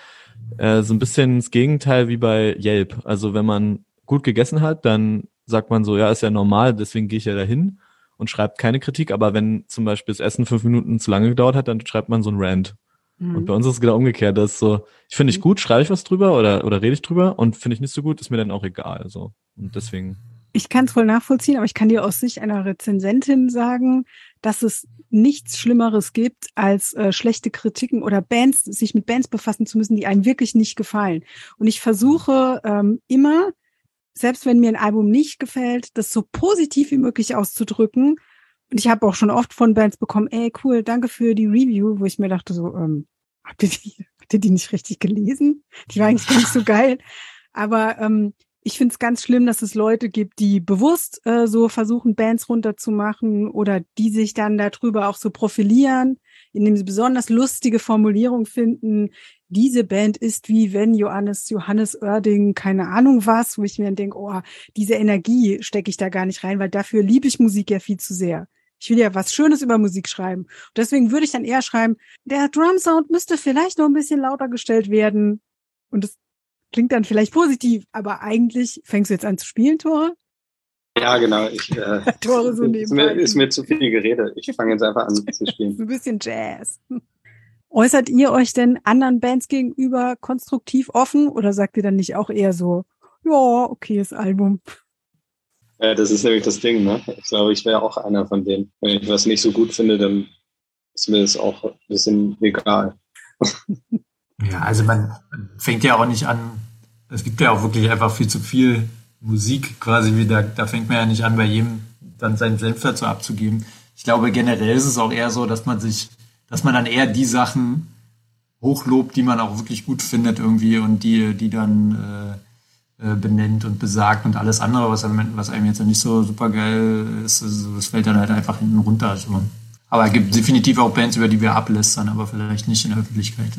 so ein bisschen das Gegenteil wie bei Yelp. Also wenn man gut gegessen hat, dann sagt man so, ja, ist ja normal, deswegen gehe ich ja dahin und schreibt keine Kritik, aber wenn zum Beispiel das Essen 5 Minuten zu lange gedauert hat, dann schreibt man so einen Rant. Und bei uns ist es genau umgekehrt, das ist so, ich finde ich gut, schreibe ich was drüber oder rede ich drüber und finde ich nicht so gut, ist mir dann auch egal, so. Und deswegen. Ich kann es voll nachvollziehen, aber ich kann dir aus Sicht einer Rezensentin sagen, dass es nichts Schlimmeres gibt, als schlechte Kritiken oder sich mit Bands befassen zu müssen, die einem wirklich nicht gefallen. Und ich versuche immer, selbst wenn mir ein Album nicht gefällt, das so positiv wie möglich auszudrücken. Und ich habe auch schon oft von Bands bekommen, ey, cool, danke für die Review, wo ich mir dachte so, habt ihr die nicht richtig gelesen? Die war eigentlich gar nicht so geil. Aber ich finde es ganz schlimm, dass es Leute gibt, die bewusst so versuchen, Bands runterzumachen oder die sich dann darüber auch so profilieren, indem sie besonders lustige Formulierungen finden. Diese Band ist wie wenn Johannes Oerding, keine Ahnung was, wo ich mir dann denke, oh, diese Energie stecke ich da gar nicht rein, weil dafür liebe ich Musik ja viel zu sehr. Ich will ja was Schönes über Musik schreiben. Und deswegen würde ich dann eher schreiben, der Drumsound müsste vielleicht noch ein bisschen lauter gestellt werden. Und das klingt dann vielleicht positiv, aber eigentlich fängst du jetzt an zu spielen, Tore? Ja, genau. Tore so nebenbei. Ist mir zu viel Gerede. Ich fange jetzt einfach an zu spielen. So ein bisschen Jazz. Äußert ihr euch denn anderen Bands gegenüber konstruktiv offen oder sagt ihr dann nicht auch eher so, ja, okayes Album? Ja, das ist nämlich das Ding, ne? Ich glaube, ich wäre auch einer von denen. Wenn ich was nicht so gut finde, dann ist mir das auch ein bisschen egal. Ja, also man fängt ja auch nicht an, es gibt ja auch wirklich einfach viel zu viel Musik quasi wieder, da fängt man ja nicht an, bei jedem dann seinen Senf dazu abzugeben. Ich glaube, generell ist es auch eher so, dass man dann eher die Sachen hochlobt, die man auch wirklich gut findet irgendwie und die dann benennt und besagt und alles andere, was einem jetzt nicht so super geil ist, also das fällt dann halt einfach hinten runter. Also. Aber es gibt definitiv auch Bands, über die wir ablästern, aber vielleicht nicht in der Öffentlichkeit.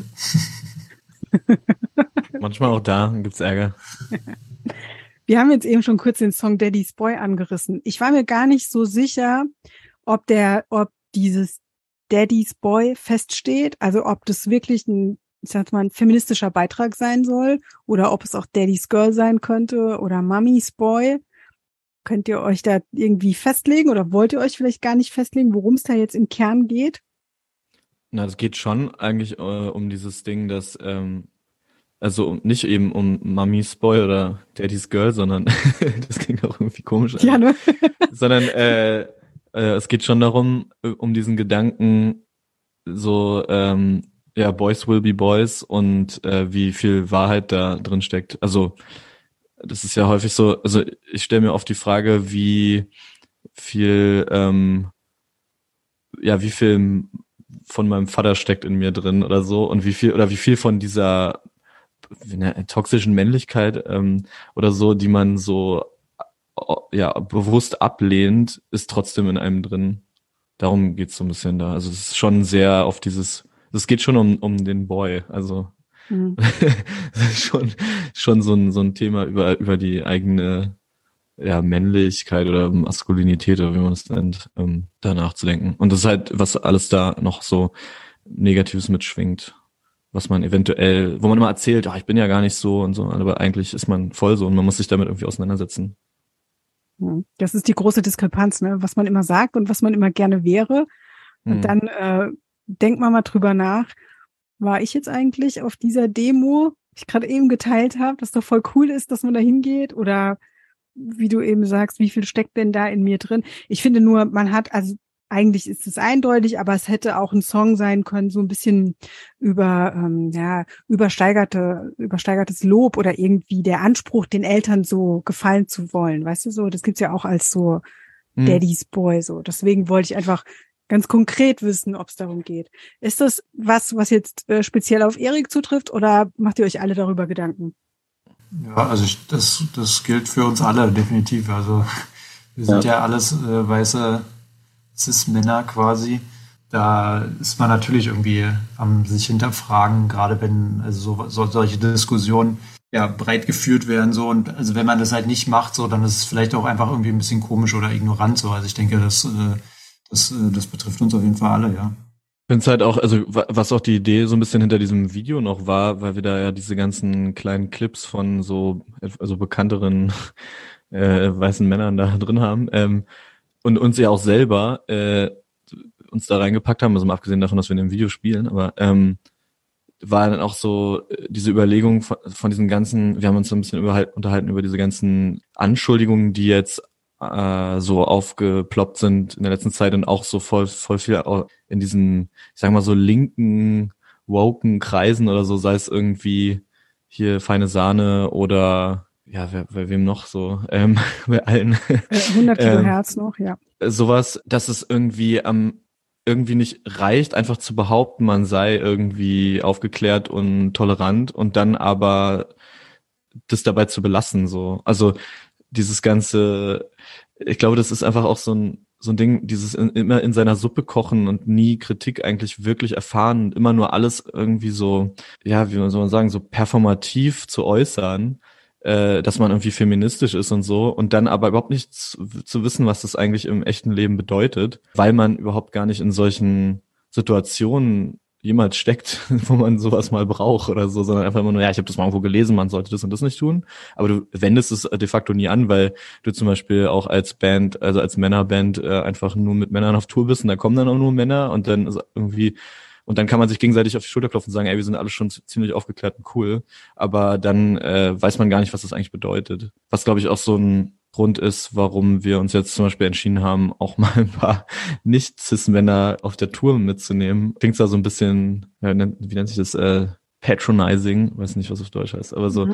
Manchmal auch da gibt's Ärger. Wir haben jetzt eben schon kurz den Song Daddy's Boy angerissen. Ich war mir gar nicht so sicher, ob dieses Daddy's Boy feststeht, also ob das wirklich ein feministischer Beitrag sein soll oder ob es auch Daddy's Girl sein könnte oder Mummy's Boy. Könnt ihr euch da irgendwie festlegen oder wollt ihr euch vielleicht gar nicht festlegen, worum es da jetzt im Kern geht? Na, es geht schon eigentlich um dieses Ding, dass also nicht eben um Mummy's Boy oder Daddy's Girl, sondern das klingt auch irgendwie komisch. Ja, ne? Sondern es geht schon darum, um diesen Gedanken so ja, Boys will be Boys und wie viel Wahrheit da drin steckt. Also das ist ja häufig so, also ich stelle mir oft die Frage, wie viel wie viel von meinem Vater steckt in mir drin oder so und wie viel von dieser toxischen Männlichkeit oder so, die man so bewusst ablehnt, ist trotzdem in einem drin. Darum geht's so ein bisschen da. Also es ist schon sehr auf es geht schon um den Boy. Also Mhm. Das ist schon so ein Thema über die eigene Männlichkeit oder Maskulinität oder wie man es nennt, da nachzudenken. Und das ist halt, was alles da noch so Negatives mitschwingt, was man eventuell, wo man immer erzählt, ich bin ja gar nicht so und so, aber eigentlich ist man voll so und man muss sich damit irgendwie auseinandersetzen. Das ist die große Diskrepanz, ne? Was man immer sagt und was man immer gerne wäre. Und dann denkt man mal drüber nach, war ich jetzt eigentlich auf dieser Demo, die ich gerade eben geteilt habe, dass doch voll cool ist, dass man da hingeht? Oder wie du eben sagst, wie viel steckt denn da in mir drin? Ich finde nur, man hat, also eigentlich ist es eindeutig, aber es hätte auch ein Song sein können, so ein bisschen über übersteigertes Lob oder irgendwie der Anspruch, den Eltern so gefallen zu wollen. Weißt du so, das gibt's ja auch als so Daddy's Boy so. Deswegen wollte ich einfach ganz konkret wissen, ob es darum geht. Ist das was jetzt speziell auf Erik zutrifft oder macht ihr euch alle darüber Gedanken? Ja, also das gilt für uns alle definitiv. Also wir sind ja alles weiße Cis-Männer quasi. Da ist man natürlich irgendwie am sich hinterfragen, gerade wenn also solche Diskussionen breit geführt werden so, und also wenn man das halt nicht macht so, dann ist es vielleicht auch einfach irgendwie ein bisschen komisch oder ignorant so. Also ich denke, das betrifft uns auf jeden Fall alle, ja. Ich finde es halt auch, also was auch die Idee so ein bisschen hinter diesem Video noch war, weil wir da ja diese ganzen kleinen Clips von so bekannteren weißen Männern da drin haben und uns ja auch selber uns da reingepackt haben, also mal abgesehen davon, dass wir in dem Video spielen, aber war dann auch so diese Überlegung von diesen ganzen, wir haben uns so ein bisschen unterhalten über diese ganzen Anschuldigungen, die jetzt so aufgeploppt sind in der letzten Zeit und auch so voll viel in diesen, ich sag mal so linken, woken Kreisen oder so, sei es irgendwie hier feine Sahne oder bei wem noch so, bei allen. 100 Kilohertz noch, ja. Sowas, dass es irgendwie irgendwie nicht reicht, einfach zu behaupten, man sei irgendwie aufgeklärt und tolerant und dann aber das dabei zu belassen, so. Also dieses ganze, ich glaube, das ist einfach auch so ein Ding, dieses immer in seiner Suppe kochen und nie Kritik eigentlich wirklich erfahren und immer nur alles irgendwie so, wie soll man sagen, so performativ zu äußern, dass man irgendwie feministisch ist und so und dann aber überhaupt nicht zu wissen, was das eigentlich im echten Leben bedeutet, weil man überhaupt gar nicht in solchen Situationen jemals steckt, wo man sowas mal braucht oder so, sondern einfach immer nur, ich habe das mal irgendwo gelesen, man sollte das und das nicht tun, aber du wendest es de facto nie an, weil du zum Beispiel auch als Band, also als Männerband einfach nur mit Männern auf Tour bist und da kommen dann auch nur Männer und dann ist irgendwie und dann kann man sich gegenseitig auf die Schulter klopfen und sagen, wir sind alle schon ziemlich aufgeklärt und cool, aber dann weiß man gar nicht, was das eigentlich bedeutet. Was, glaube ich, auch so ein Grund ist, warum wir uns jetzt zum Beispiel entschieden haben, auch mal ein paar Nicht-Cis-Männer auf der Tour mitzunehmen. Klingt da so ein bisschen, wie nennt sich das, patronizing, weiß nicht, was auf Deutsch heißt, aber so,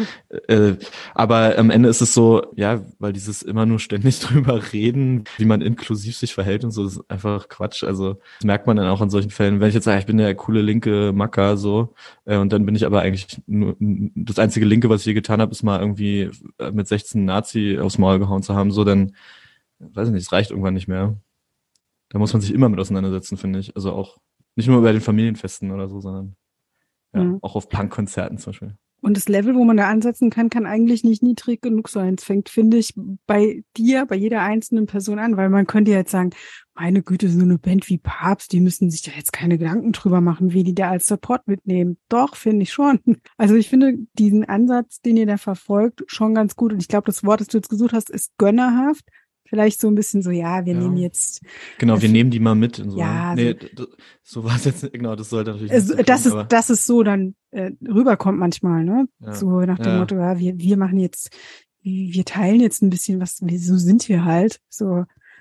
aber am Ende ist es so, weil dieses immer nur ständig drüber reden, wie man inklusiv sich verhält und so, das ist einfach Quatsch, also das merkt man dann auch in solchen Fällen, wenn ich jetzt sage, ich bin der coole linke Macker, so, und dann bin ich aber eigentlich nur, das einzige Linke, was ich je getan habe, ist mal irgendwie mit 16 Nazi aufs Maul gehauen zu haben, so, dann, weiß ich nicht, es reicht irgendwann nicht mehr. Da muss man sich immer mit auseinandersetzen, finde ich, also auch, nicht nur bei den Familienfesten oder so, sondern auch auf Punkkonzerten zum Beispiel. Und das Level, wo man da ansetzen kann, kann eigentlich nicht niedrig genug sein. Es fängt, finde ich, bei jeder einzelnen Person an, weil man könnte jetzt sagen, meine Güte, so eine Band wie Papst, die müssen sich da jetzt keine Gedanken drüber machen, wie die da als Support mitnehmen. Doch, finde ich schon. Also ich finde diesen Ansatz, den ihr da verfolgt, schon ganz gut. Und ich glaube, das Wort, das du jetzt gesucht hast, ist gönnerhaft. Vielleicht so ein bisschen so, wir nehmen jetzt. Genau, wir nehmen die mal mit. Und so. Ja, nee, so war es jetzt, genau, das sollte natürlich nicht so klingen, dass es so dann rüberkommt manchmal, ne? Ja. So nach dem Motto, wir machen jetzt, wir teilen jetzt ein bisschen was, so sind wir halt, so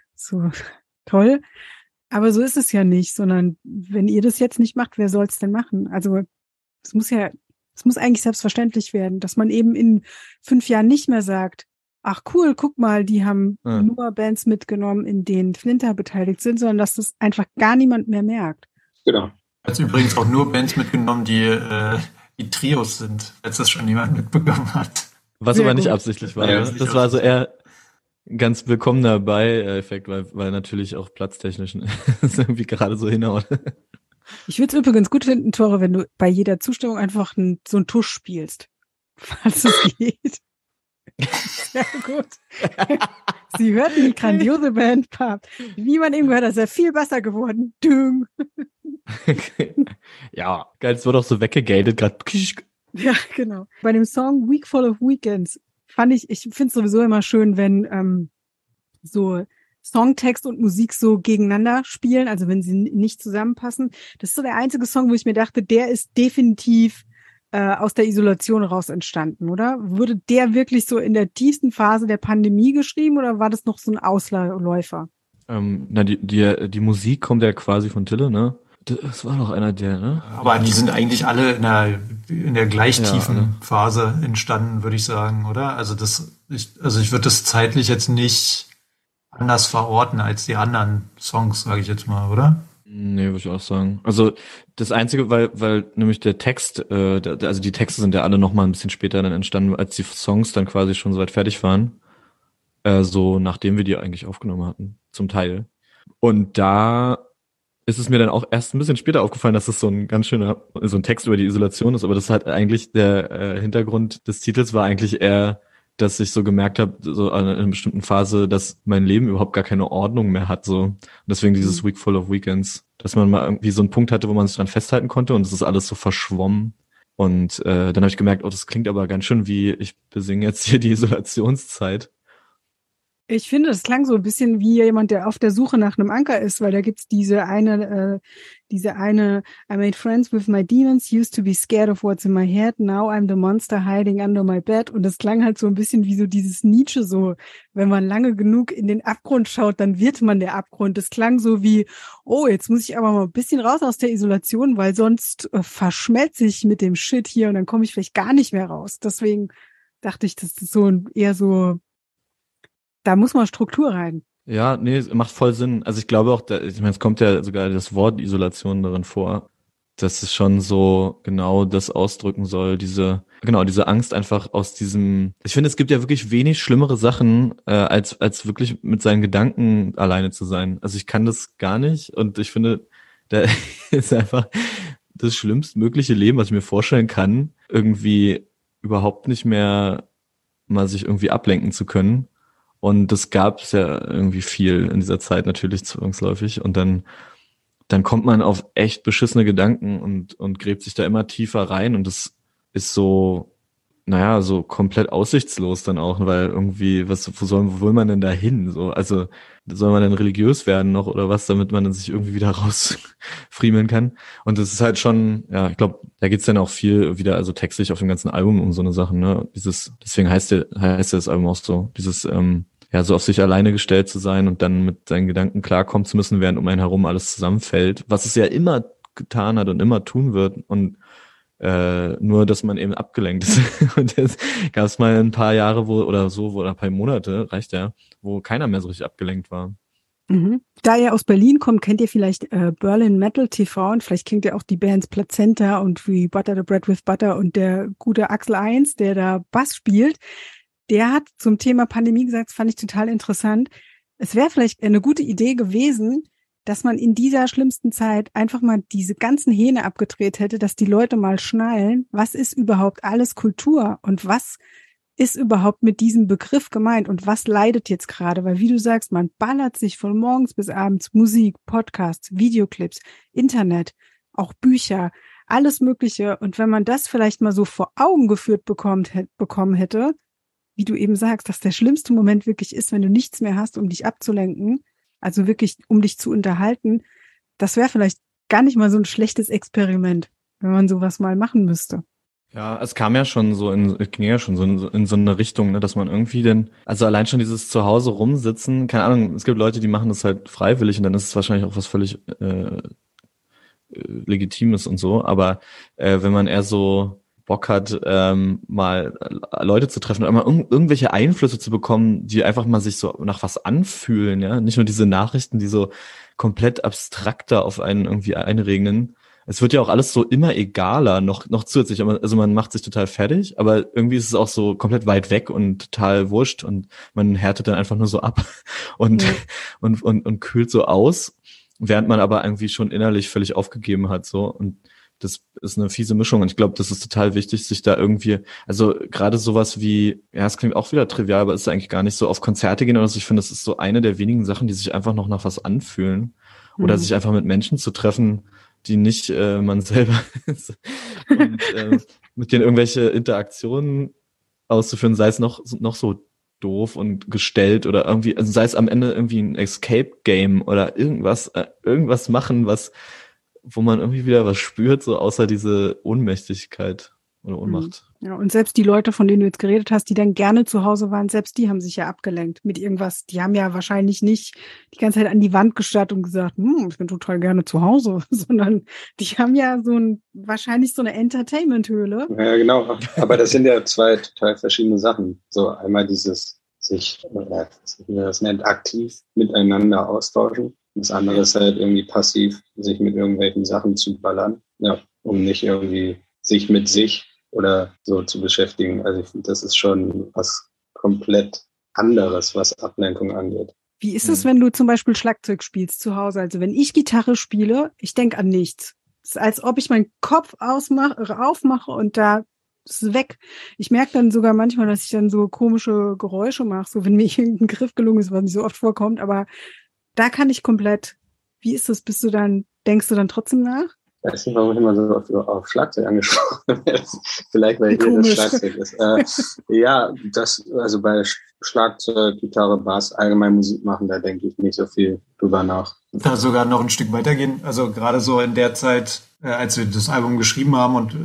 toll. Aber so ist es ja nicht, sondern wenn ihr das jetzt nicht macht, wer soll es denn machen? Also es muss eigentlich selbstverständlich werden, dass man eben in 5 Jahren nicht mehr sagt, ach cool, guck mal, die haben nur Bands mitgenommen, in denen Flinter beteiligt sind, sondern dass das einfach gar niemand mehr merkt. Genau. Jetzt übrigens auch nur Bands mitgenommen, die Trios sind, als das schon jemand mitbekommen hat. Was aber nicht absichtlich war. Ja, ne? Das war so eher ein ganz willkommener Beieffekt, weil natürlich auch platztechnisch es irgendwie gerade so hinhaut. Ich würde es übrigens gut finden, Tore, wenn du bei jeder Zustimmung einfach so einen Tusch spielst. Falls es geht. Sehr gut. Sie hörten die grandiose Band Pub. Wie man eben gehört hat, ist er viel besser geworden. Düng. Ja, geil, es wird auch so weggegatet gerade. Ja, genau. Bei dem Song Week Full of Weekends ich finde es sowieso immer schön, wenn so Songtext und Musik so gegeneinander spielen, also wenn sie nicht zusammenpassen. Das ist so der einzige Song, wo ich mir dachte, der ist definitiv aus der Isolation raus entstanden, oder? Wurde der wirklich so in der tiefsten Phase der Pandemie geschrieben oder war das noch so ein Ausläufer? Die Musik kommt ja quasi von Tille, ne? Das war doch einer der, ne? Aber die sind eigentlich alle in der gleich tiefen Phase entstanden, würde ich sagen, oder? Also ich würde das zeitlich jetzt nicht anders verorten als die anderen Songs, sage ich jetzt mal, oder? Nee, würde ich auch sagen. Also das Einzige, weil nämlich der Text, also die Texte sind ja alle noch mal ein bisschen später dann entstanden, als die Songs dann quasi schon soweit fertig waren. So nachdem wir die eigentlich aufgenommen hatten, zum Teil. Und da ist es mir dann auch erst ein bisschen später aufgefallen, dass das so ein ganz schöner, so ein Text über die Isolation ist, aber das hat eigentlich der Hintergrund des Titels war eigentlich eher, dass ich so gemerkt habe, so an einer bestimmten Phase, dass mein Leben überhaupt gar keine Ordnung mehr hat, so. Und deswegen dieses Week Full of Weekends, dass man mal irgendwie so einen Punkt hatte, wo man sich dran festhalten konnte und es ist alles so verschwommen. Und dann habe ich gemerkt, oh, das klingt aber ganz schön wie, ich besinge jetzt hier die Isolationszeit. Ich finde, das klang so ein bisschen wie jemand, der auf der Suche nach einem Anker ist, weil da gibt's diese eine, I made friends with my demons, used to be scared of what's in my head, now I'm the monster hiding under my bed. Und das klang halt so ein bisschen wie so dieses Nietzsche, so, wenn man lange genug in den Abgrund schaut, dann wird man der Abgrund. Das klang so wie, oh, jetzt muss ich aber mal ein bisschen raus aus der Isolation, weil sonst verschmelze ich mit dem Shit hier und dann komme ich vielleicht gar nicht mehr raus. Deswegen dachte ich, das ist so eher so, da muss mal Struktur rein. Ja, nee, es macht voll Sinn. Also ich glaube auch, ich meine, es kommt ja sogar das Wort Isolation darin vor, dass es schon so genau das ausdrücken soll, diese Angst einfach aus diesem, ich finde, es gibt ja wirklich wenig schlimmere Sachen, als wirklich mit seinen Gedanken alleine zu sein. Also ich kann das gar nicht und ich finde, da ist einfach das schlimmstmögliche Leben, was ich mir vorstellen kann, irgendwie überhaupt nicht mehr mal sich irgendwie ablenken zu können. Und das gab es ja irgendwie viel in dieser Zeit natürlich zwangsläufig. Und dann kommt man auf echt beschissene Gedanken und gräbt sich da immer tiefer rein. Und das ist so, naja, so komplett aussichtslos dann auch, weil irgendwie, wo will man denn da hin? So, also soll man denn religiös werden noch oder was, damit man dann sich irgendwie wieder rausfriemeln kann? Und das ist halt schon, ja, ich glaube, da geht's dann auch viel wieder, also textlich auf dem ganzen Album um so eine Sachen, ne? Deswegen heißt das Album auch so, so auf sich alleine gestellt zu sein und dann mit seinen Gedanken klarkommen zu müssen, während um einen herum alles zusammenfällt, was es ja immer getan hat und immer tun wird und nur, dass man eben abgelenkt ist. Und jetzt gab es mal ein paar Jahre oder ein paar Monate, reicht ja, wo keiner mehr so richtig abgelenkt war. Mhm. Da ihr aus Berlin kommt, kennt ihr vielleicht Berlin Metal TV und vielleicht kennt ihr auch die Bands Plazenta und wie Butter the Bread with Butter und der gute Axel 1, der da Bass spielt. Der hat zum Thema Pandemie gesagt, das fand ich total interessant. Es wäre vielleicht eine gute Idee gewesen, dass man in dieser schlimmsten Zeit einfach mal diese ganzen Hähne abgedreht hätte, dass die Leute mal schnallen, was ist überhaupt alles Kultur und was ist überhaupt mit diesem Begriff gemeint und was leidet jetzt gerade? Weil wie du sagst, man ballert sich von morgens bis abends Musik, Podcasts, Videoclips, Internet, auch Bücher, alles Mögliche. Und wenn man das vielleicht mal so vor Augen geführt bekommen hätte, wie du eben sagst, dass der schlimmste Moment wirklich ist, wenn du nichts mehr hast, um dich abzulenken, also wirklich, um dich zu unterhalten, das wäre vielleicht gar nicht mal so ein schlechtes Experiment, wenn man sowas mal machen müsste. Ja, es ging ja schon so in so eine Richtung, ne, dass man irgendwie also allein schon dieses Zuhause rumsitzen, keine Ahnung, es gibt Leute, die machen das halt freiwillig und dann ist es wahrscheinlich auch was völlig Legitimes und so, aber wenn man eher so Bock hat, mal Leute zu treffen oder mal irgendwelche Einflüsse zu bekommen, die einfach mal sich so nach was anfühlen, ja, nicht nur diese Nachrichten, die so komplett abstrakter auf einen irgendwie einregnen. Es wird ja auch alles so immer egaler, noch zusätzlich, also man macht sich total fertig, aber irgendwie ist es auch so komplett weit weg und total wurscht und man härtet dann einfach nur so ab und kühlt so aus. während man aber irgendwie schon innerlich völlig aufgegeben hat, so. Und das ist eine fiese Mischung. Und ich glaube, das ist total wichtig, sich da irgendwie, also gerade sowas wie, ja, es klingt auch wieder trivial, aber ist eigentlich gar nicht so, auf Konzerte gehen oder so. Ich finde, das ist so eine der wenigen Sachen, die sich einfach noch nach was anfühlen. Oder sich einfach mit Menschen zu treffen, die nicht man selber ist. Und mit denen irgendwelche Interaktionen auszuführen, sei es noch so doof und gestellt oder irgendwie, also sei es am Ende irgendwie ein Escape-Game oder irgendwas machen, wo man irgendwie wieder was spürt, so außer diese Ohnmächtigkeit oder Ohnmacht. Ja, und selbst die Leute, von denen du jetzt geredet hast, die dann gerne zu Hause waren, selbst die haben sich ja abgelenkt mit irgendwas. Die haben ja wahrscheinlich nicht die ganze Zeit an die Wand gestarrt und gesagt, ich bin total gerne zu Hause, sondern die haben ja wahrscheinlich so eine Entertainment-Höhle. Ja, genau. Aber das sind ja zwei total verschiedene Sachen. So einmal dieses sich, wie man das nennt, aktiv miteinander austauschen. Das andere ist halt irgendwie passiv, sich mit irgendwelchen Sachen zu ballern, ja, um nicht irgendwie sich mit sich oder so zu beschäftigen. Also ich finde, das ist schon was komplett anderes, was Ablenkung angeht. Wie ist es, wenn du zum Beispiel Schlagzeug spielst zu Hause? Also wenn ich Gitarre spiele, ich denke an nichts. Es ist, als ob ich meinen Kopf aufmache und da ist es weg. Ich merke dann sogar manchmal, dass ich dann so komische Geräusche mache, so wenn mir irgendein Griff gelungen ist, was nicht so oft vorkommt, aber da kann ich komplett. Wie ist das? Denkst du dann trotzdem nach? Ich weiß nicht, warum ich immer so auf Schlagzeug angesprochen werde. Vielleicht, weil hier das Schlagzeug ist. Ja, also bei Schlagzeug, Gitarre, Bass, allgemein Musik machen, da denke ich nicht so viel drüber nach. Da sogar noch ein Stück weitergehen. Also gerade so in der Zeit, als wir das Album geschrieben haben und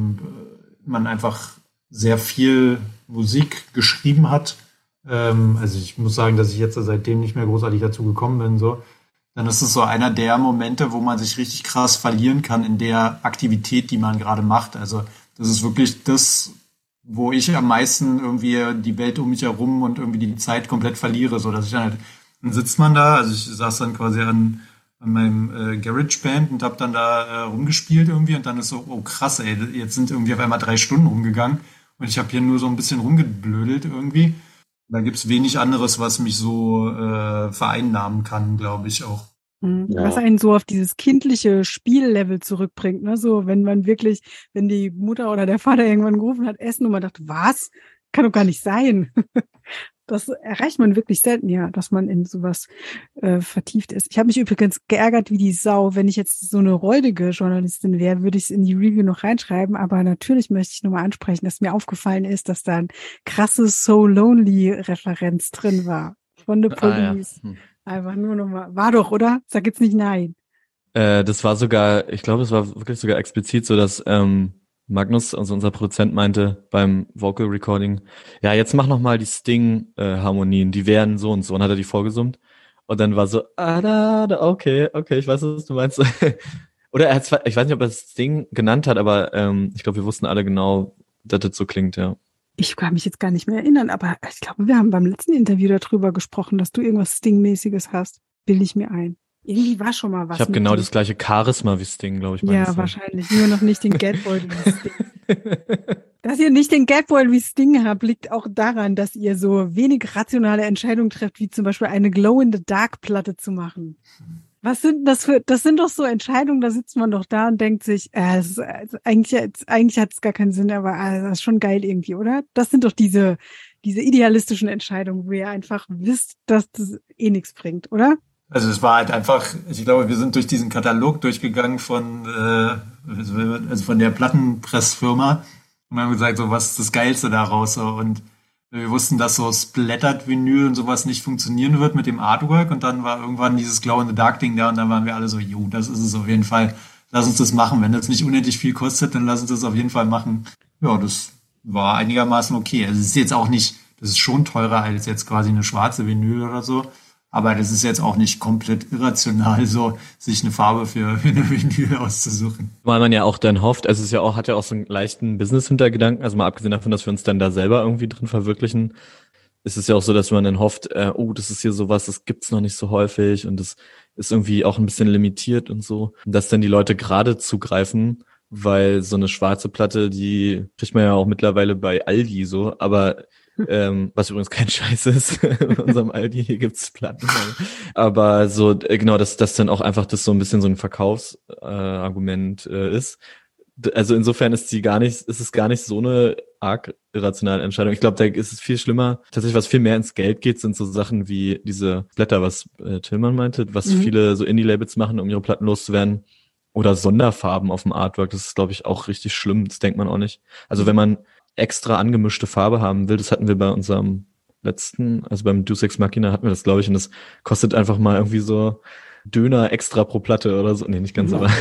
man einfach sehr viel Musik geschrieben hat. Also ich muss sagen, dass ich jetzt seitdem nicht mehr großartig dazu gekommen bin, so. Dann ist es so einer der Momente, wo man sich richtig krass verlieren kann in der Aktivität, die man gerade macht. Also das ist wirklich das, wo ich am meisten irgendwie die Welt um mich herum und irgendwie die Zeit komplett verliere, so dass ich dann sitzt man da, also ich saß dann quasi an meinem GarageBand und habe dann da rumgespielt irgendwie und dann ist so, oh krass, ey, jetzt sind irgendwie auf einmal 3 Stunden rumgegangen und ich habe hier nur so ein bisschen rumgeblödelt irgendwie. Da gibt's wenig anderes, was mich so vereinnahmen kann, glaube ich auch. Ja. Was einen so auf dieses kindliche Spiellevel zurückbringt, ne? So, wenn die Mutter oder der Vater irgendwann gerufen hat, Essen und man dachte, was? Kann doch gar nicht sein. Das erreicht man wirklich selten, ja, dass man in sowas vertieft ist. Ich habe mich übrigens geärgert wie die Sau. Wenn ich jetzt so eine räudige Journalistin wäre, würde ich es in die Review noch reinschreiben. Aber natürlich möchte ich nochmal ansprechen, dass mir aufgefallen ist, dass da ein krasses So Lonely-Referenz drin war. Von The Police. Ja. Einfach nur nochmal. War doch, oder? Sag jetzt nicht nein. Das war sogar, ich glaube, es war wirklich sogar explizit so, dass Magnus, also unser Produzent, meinte beim Vocal Recording, ja, jetzt mach noch mal die Sting-Harmonien, die wären so und so. Und hat er die vorgesummt. Und dann war so, okay, ich weiß, was du meinst. Oder er hat zwar, ich weiß nicht, ob er Sting genannt hat, aber ich glaube, wir wussten alle genau, dass das so klingt, ja. Ich kann mich jetzt gar nicht mehr erinnern, aber ich glaube, wir haben beim letzten Interview darüber gesprochen, dass du irgendwas Sting-mäßiges hast. Bilde ich mir ein. Irgendwie war schon mal was. Ich habe genau das gleiche Charisma wie Sting, glaube ich. Ja, wahrscheinlich. Nur noch nicht den Geldbeutel wie Sting. Dass ihr nicht den Geldbeutel wie Sting habt, liegt auch daran, dass ihr so wenig rationale Entscheidungen trefft, wie zum Beispiel eine Glow-in-the-Dark-Platte zu machen. Was sind das sind doch so Entscheidungen, da sitzt man doch da und denkt sich, eigentlich hat es gar keinen Sinn, aber das ist schon geil irgendwie, oder? Das sind doch diese idealistischen Entscheidungen, wo ihr einfach wisst, dass das eh nichts bringt, oder? Also es war halt einfach, ich glaube, wir sind durch diesen Katalog durchgegangen von der Plattenpressfirma und haben gesagt, so, was ist das Geilste daraus? So, und wir wussten, dass so Splattered-Vinyl und sowas nicht funktionieren wird mit dem Artwork und dann war irgendwann dieses Glow-in-the-Dark-Ding da und dann waren wir alle so, jo, das ist es auf jeden Fall, lass uns das machen. Wenn das nicht unendlich viel kostet, dann lass uns das auf jeden Fall machen. Ja, das war einigermaßen okay. Also es ist jetzt auch nicht, das ist schon teurer als jetzt quasi eine schwarze Vinyl oder so. Aber das ist jetzt auch nicht komplett irrational, so sich eine Farbe für eine Vinyl auszusuchen. Weil man ja auch dann hofft, also es hat ja auch so einen leichten Business-Hintergedanken, also mal abgesehen davon, dass wir uns dann da selber irgendwie drin verwirklichen, ist es ja auch so, dass man dann hofft, das ist hier sowas, das gibt's noch nicht so häufig und das ist irgendwie auch ein bisschen limitiert und so. Und dass dann die Leute gerade zugreifen, weil so eine schwarze Platte, die kriegt man ja auch mittlerweile bei Aldi so, aber was übrigens kein Scheiß ist. In unserem Aldi, hier gibt's Platten. Aber so, genau, dass das dann auch einfach das so ein bisschen so ein Verkaufsargument ist. Also insofern ist es gar nicht so eine arg irrationale Entscheidung. Ich glaube, da ist es viel schlimmer. Tatsächlich, was viel mehr ins Geld geht, sind so Sachen wie diese Blätter, was Tillmann meinte, was viele so Indie-Labels machen, um ihre Platten loszuwerden. Oder Sonderfarben auf dem Artwork. Das ist, glaube ich, auch richtig schlimm. Das denkt man auch nicht. Also wenn man extra angemischte Farbe haben will, das hatten wir bei unserem letzten, also beim Deus Ex Machina hatten wir das, glaube ich, und das kostet einfach mal irgendwie so Döner extra pro Platte oder so. Nee, nicht ganz, aber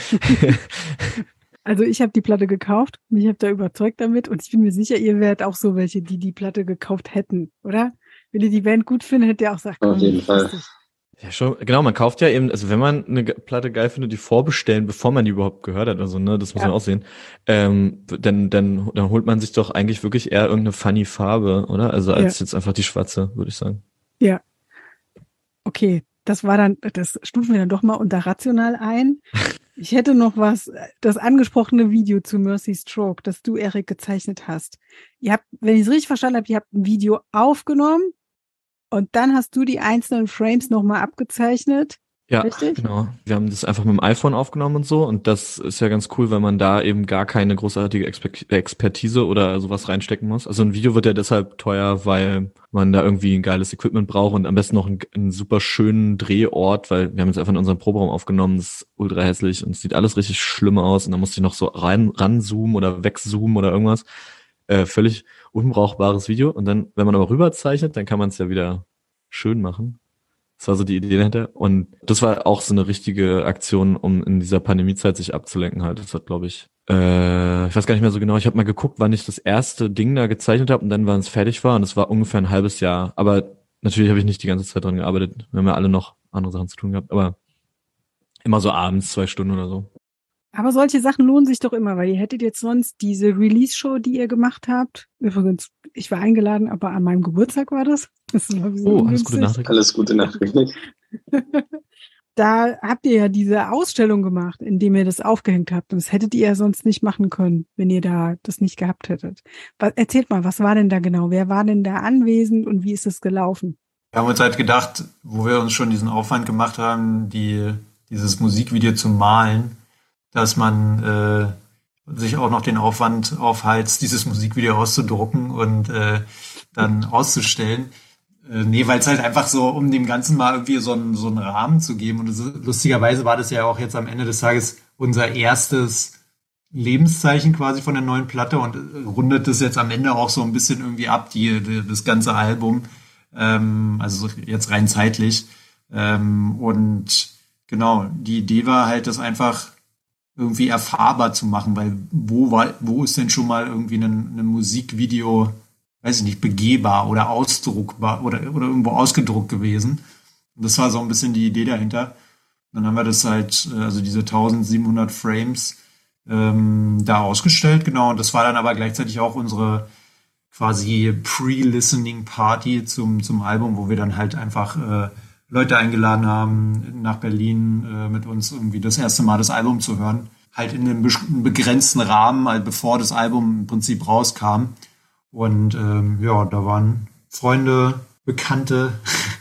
Also ich habe die Platte gekauft, mich habt da überzeugt damit und ich bin mir sicher, ihr wärt auch so welche, die die Platte gekauft hätten, oder? Wenn ihr die Band gut findet, hättet ihr auch gesagt, komm, Auf jeden Fall. ja, schon, genau, man kauft ja eben, also wenn man eine Platte geil findet, die vorbestellen, bevor man die überhaupt gehört hat, also, ne, das muss man auch sehen, dann holt man sich doch eigentlich wirklich eher irgendeine funny Farbe, oder? Also als jetzt einfach die schwarze, würde ich sagen. Ja. Okay, das stufen wir dann doch mal unter rational ein. Ich hätte noch das angesprochene Video zu Mercy Stroke, das du, Erik, gezeichnet hast. Ihr habt, wenn ich es richtig verstanden habe, ihr habt ein Video aufgenommen und dann hast du die einzelnen Frames nochmal abgezeichnet. Ja, richtig? Genau. Wir haben das einfach mit dem iPhone aufgenommen und so und das ist ja ganz cool, weil man da eben gar keine großartige Expertise oder sowas reinstecken muss. Also ein Video wird ja deshalb teuer, weil man da irgendwie ein geiles Equipment braucht und am besten noch einen super schönen Drehort, weil wir haben jetzt einfach in unserem Proberaum aufgenommen, das ist ultra hässlich und es sieht alles richtig schlimm aus und da musste ich noch so ranzoomen oder wegzoomen oder irgendwas. Völlig unbrauchbares Video und dann, wenn man aber rüberzeichnet, dann kann man es ja wieder schön machen. Das war so die Idee dahinter. Und das war auch so eine richtige Aktion, um in dieser Pandemiezeit sich abzulenken halt. Das hat, glaube ich, ich weiß gar nicht mehr so genau. Ich habe mal geguckt, wann ich das erste Ding da gezeichnet habe und dann, wann es fertig war. Und es war ungefähr ein halbes Jahr. Aber natürlich habe ich nicht die ganze Zeit dran gearbeitet. Wir haben ja alle noch andere Sachen zu tun gehabt. Aber immer so abends 2 Stunden oder so. Aber solche Sachen lohnen sich doch immer, weil ihr hättet jetzt sonst diese Release-Show, die ihr gemacht habt. Übrigens, ich war eingeladen, aber an meinem Geburtstag war das. Das war so alles Gute Nachträge. Alles Gute nachträglich. Da habt ihr ja diese Ausstellung gemacht, indem ihr das aufgehängt habt. Und das hättet ihr ja sonst nicht machen können, wenn ihr da das nicht gehabt hättet. Erzählt mal, was war denn da genau? Wer war denn da anwesend und wie ist es gelaufen? Wir haben uns halt gedacht, wo wir uns schon diesen Aufwand gemacht haben, dieses Musikvideo zu malen, dass man sich auch noch den Aufwand aufheizt, dieses Musikvideo auszudrucken und dann auszustellen. Nee, weil es halt einfach so, um dem Ganzen mal irgendwie so einen Rahmen zu geben. Und lustigerweise war das ja auch jetzt am Ende des Tages unser erstes Lebenszeichen quasi von der neuen Platte und rundet das jetzt am Ende auch so ein bisschen irgendwie ab, das ganze Album. Also jetzt rein zeitlich. Und genau, die Idee war halt, das einfach irgendwie erfahrbar zu machen, weil wo ist denn schon mal irgendwie ein Musikvideo, weiß ich nicht, begehbar oder ausdruckbar oder irgendwo ausgedruckt gewesen. Und das war so ein bisschen die Idee dahinter. Dann haben wir das halt, also diese 1700 Frames da ausgestellt, genau. Und das war dann aber gleichzeitig auch unsere quasi Pre-Listening Party zum Album, wo wir dann halt einfach Leute eingeladen haben, nach Berlin mit uns irgendwie das erste Mal das Album zu hören. Halt in einem begrenzten Rahmen, halt bevor das Album im Prinzip rauskam. Und ja, da waren Freunde, Bekannte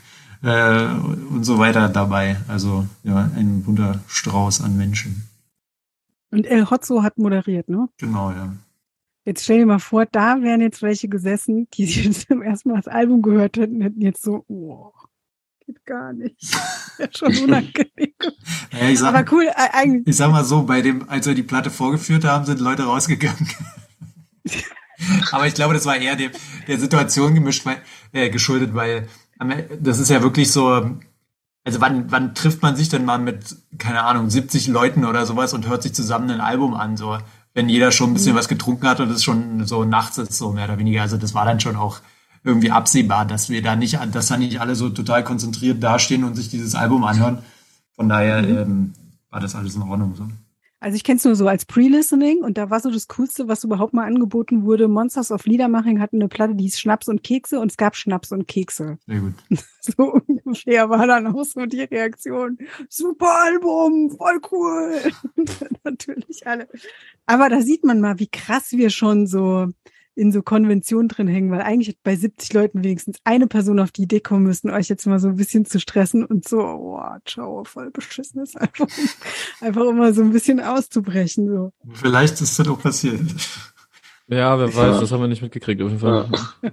und so weiter dabei. Also ja, ein bunter Strauß an Menschen. Und El Hotzo hat moderiert, ne? Genau, ja. Jetzt stell dir mal vor, da wären jetzt welche gesessen, die sich jetzt zum ersten Mal das Album gehört hätten, hätten jetzt so, oh, geht gar nicht. Ja, schon unangenehm. Naja, aber cool, eigentlich. Ich sag mal so, als wir die Platte vorgeführt haben, sind Leute rausgegangen. Aber ich glaube, das war eher der Situation geschuldet, weil das ist ja wirklich so, also wann trifft man sich denn mal mit, keine Ahnung, 70 Leuten oder sowas und hört sich zusammen ein Album an, so, wenn jeder schon ein bisschen was getrunken hat und es schon so nachts ist, so mehr oder weniger. Also das war dann schon auch irgendwie absehbar, dass da nicht alle so total konzentriert dastehen und sich dieses Album anhören. Von daher war das alles in Ordnung, so. Also ich kenne es nur so als Pre-Listening und da war so das Coolste, was überhaupt mal angeboten wurde. Monsters of Liedermaching hatten eine Platte, die hieß Schnaps und Kekse und es gab Schnaps und Kekse. Sehr gut. So Fair war dann auch so die Reaktion. Super Album, voll cool. Natürlich alle. Aber da sieht man mal, wie krass wir schon so in so Konventionen drin hängen, weil eigentlich bei 70 Leuten wenigstens eine Person auf die Idee kommen müssen, euch jetzt mal so ein bisschen zu stressen und so, oh, ciao, voll beschissenes Album. Einfach immer so ein bisschen auszubrechen. So. Vielleicht ist das auch passiert. Ja, wer weiß, das haben wir nicht mitgekriegt, auf jeden Fall.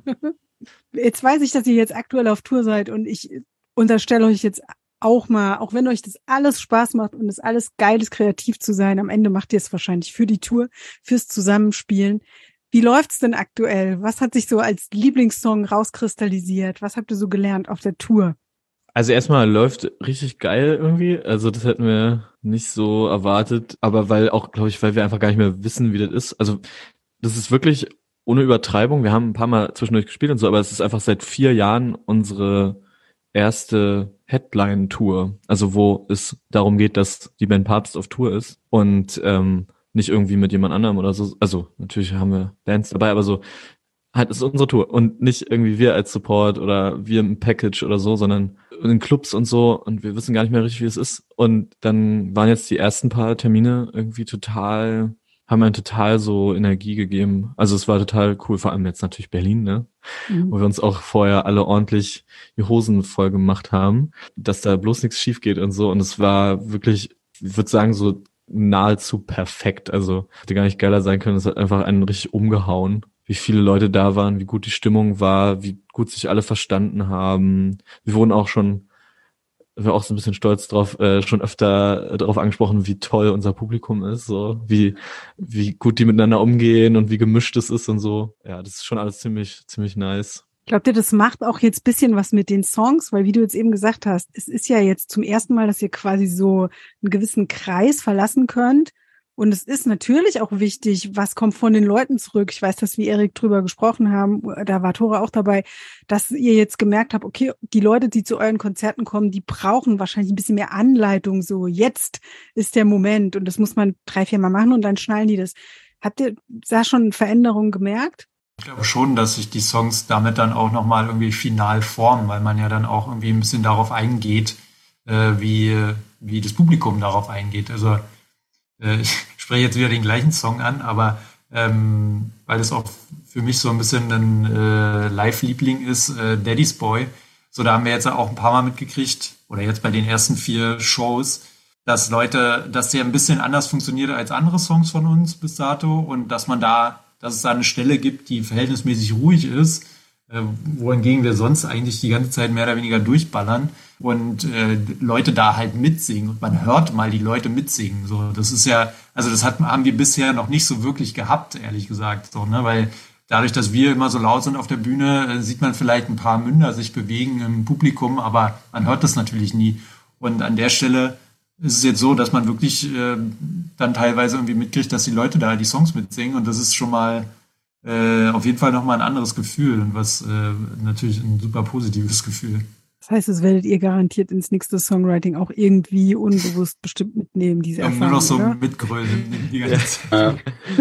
Jetzt weiß ich, dass ihr jetzt aktuell auf Tour seid und ich unterstelle euch jetzt auch mal, auch wenn euch das alles Spaß macht und es alles geil ist, kreativ zu sein, am Ende macht ihr es wahrscheinlich für die Tour, fürs Zusammenspielen. Wie läuft's denn aktuell? Was hat sich so als Lieblingssong rauskristallisiert? Was habt ihr so gelernt auf der Tour? Also erstmal läuft richtig geil irgendwie. Also das hätten wir nicht so erwartet, aber weil wir einfach gar nicht mehr wissen, wie das ist. Also das ist wirklich ohne Übertreibung. Wir haben ein paar Mal zwischendurch gespielt und so, aber es ist einfach seit 4 Jahren unsere erste Headline-Tour. Also wo es darum geht, dass die Band Papst auf Tour ist und nicht irgendwie mit jemand anderem oder so. Also natürlich haben wir Bands dabei, aber so halt ist unsere Tour und nicht irgendwie wir als Support oder wir im Package oder so, sondern in Clubs und so und wir wissen gar nicht mehr richtig, wie es ist. Und dann waren jetzt die ersten paar Termine irgendwie haben einen total so Energie gegeben. Also es war total cool, vor allem jetzt natürlich Berlin, ne? Wo wir uns auch vorher alle ordentlich die Hosen voll gemacht haben, dass da bloß nichts schief geht und so. Und es war wirklich, ich würde sagen, so nahezu perfekt. Also hätte gar nicht geiler sein können. Es hat einfach einen richtig umgehauen, wie viele Leute da waren, wie gut die Stimmung war, wie gut sich alle verstanden haben. Wir auch so ein bisschen stolz drauf, schon öfter darauf angesprochen, wie toll unser Publikum ist, so wie gut die miteinander umgehen und wie gemischt es ist und so. Ja, das ist schon alles ziemlich nice. Glaubt ihr, das macht auch jetzt bisschen was mit den Songs? Weil wie du jetzt eben gesagt hast, es ist ja jetzt zum ersten Mal, dass ihr quasi so einen gewissen Kreis verlassen könnt. Und es ist natürlich auch wichtig, was kommt von den Leuten zurück. Ich weiß, dass wir Erik drüber gesprochen haben, da war Tore auch dabei, dass ihr jetzt gemerkt habt, okay, die Leute, die zu euren Konzerten kommen, die brauchen wahrscheinlich ein bisschen mehr Anleitung. So, jetzt ist der Moment und das muss man 3-4 Mal machen und dann schnallen die das. Habt ihr da schon Veränderungen gemerkt? Ich glaube schon, dass sich die Songs damit dann auch nochmal irgendwie final formen, weil man ja dann auch irgendwie ein bisschen darauf eingeht, wie das Publikum darauf eingeht. Also ich spreche jetzt wieder den gleichen Song an, aber weil es auch für mich so ein bisschen ein Live-Liebling ist, Daddy's Boy. So, da haben wir jetzt auch ein paar Mal mitgekriegt, oder jetzt bei den ersten 4 Shows, dass der ein bisschen anders funktioniert als andere Songs von uns bis dato und dass es da eine Stelle gibt, die verhältnismäßig ruhig ist, wohingegen wir sonst eigentlich die ganze Zeit mehr oder weniger durchballern und Leute da halt mitsingen und man hört mal die Leute mitsingen. So, das ist ja, also haben wir bisher noch nicht so wirklich gehabt, ehrlich gesagt, so, ne, weil dadurch, dass wir immer so laut sind auf der Bühne, sieht man vielleicht ein paar Münder sich bewegen im Publikum, aber man hört das natürlich nie. Und an der Stelle ist es jetzt so, dass man wirklich dann teilweise irgendwie mitkriegt, dass die Leute da die Songs mitsingen und das ist schon mal auf jeden Fall nochmal ein anderes Gefühl und was natürlich ein super positives Gefühl. Das heißt, das werdet ihr garantiert ins nächste Songwriting auch irgendwie unbewusst bestimmt mitnehmen, diese Erfahrung, nur noch so oder? mitgrölen die ganze Zeit.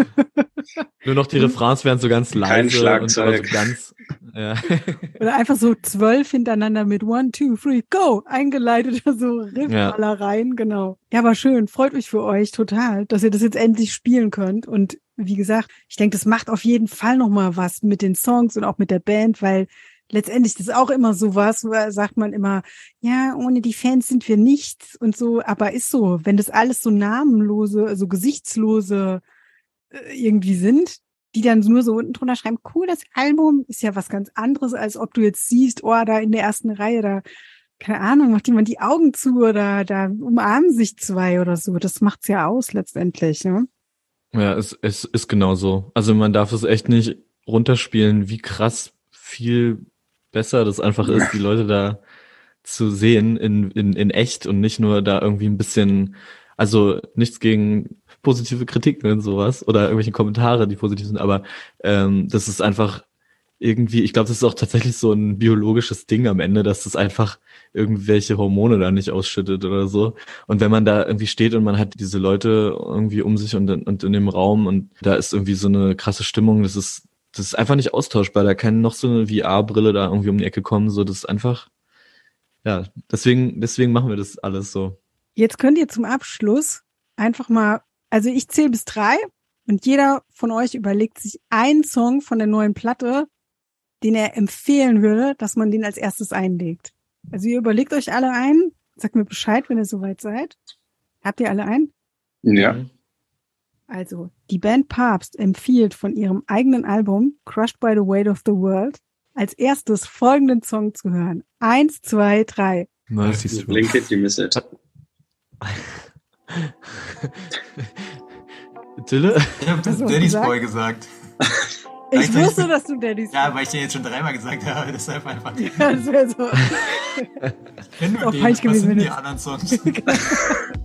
Nur noch die Refrains werden so ganz leise. Kein Schlagzeug. Und so ganz, ja. Oder einfach so 12 hintereinander mit 1, 2, 3, go! Eingeleitet oder so Riffballereien, genau. Ja, aber schön, freut mich für euch total, dass ihr das jetzt endlich spielen könnt. Und wie gesagt, ich denke, das macht auf jeden Fall nochmal was mit den Songs und auch mit der Band, weil letztendlich das ist auch immer sowas, wo sagt man immer, ja, ohne die Fans sind wir nichts und so, aber ist so, wenn das alles so namenlose, also gesichtslose irgendwie sind, die dann nur so unten drunter schreiben, cool, das Album ist ja was ganz anderes, als ob du jetzt siehst, oh, da in der ersten Reihe, da, keine Ahnung, macht jemand die Augen zu oder da umarmen sich 2 oder so. Das macht's ja aus letztendlich, ne? Ja, es ist genau so. Also man darf es echt nicht runterspielen, wie krass viel besser das einfach ist, die Leute da zu sehen in echt und nicht nur da irgendwie ein bisschen, also nichts gegen positive Kritiken und sowas oder irgendwelche Kommentare, die positiv sind, aber das ist einfach irgendwie, ich glaube, das ist auch tatsächlich so ein biologisches Ding am Ende, dass das einfach irgendwelche Hormone da nicht ausschüttet oder so. Und wenn man da irgendwie steht und man hat diese Leute irgendwie um sich und in dem Raum und da ist irgendwie so eine krasse Stimmung, das ist einfach nicht austauschbar. Da kann noch so eine VR-Brille da irgendwie um die Ecke kommen. So, das ist einfach Ja, deswegen machen wir das alles so. Jetzt könnt ihr zum Abschluss einfach mal, also ich zähle bis 3 und jeder von euch überlegt sich einen Song von der neuen Platte, den er empfehlen würde, dass man den als erstes einlegt. Also ihr überlegt euch alle einen, sagt mir Bescheid, wenn ihr soweit seid. Habt ihr alle einen? Ja. Also, die Band Papst empfiehlt von ihrem eigenen Album Crushed by the Weight of the World als erstes folgenden Song zu hören. 1, 2, 3. Mercy Street. Blink It, You Miss It. Tille? Ich habe Hast du was Daddy's gesagt? Boy gesagt. Ich wusste, dass du Daddy's Ja, weil ich den jetzt schon 3-mal gesagt habe, deshalb einfach. Das wäre so. Ich kenne Ist nur auch den, falsch was gewesen, sind wenn die jetzt- anderen Songs?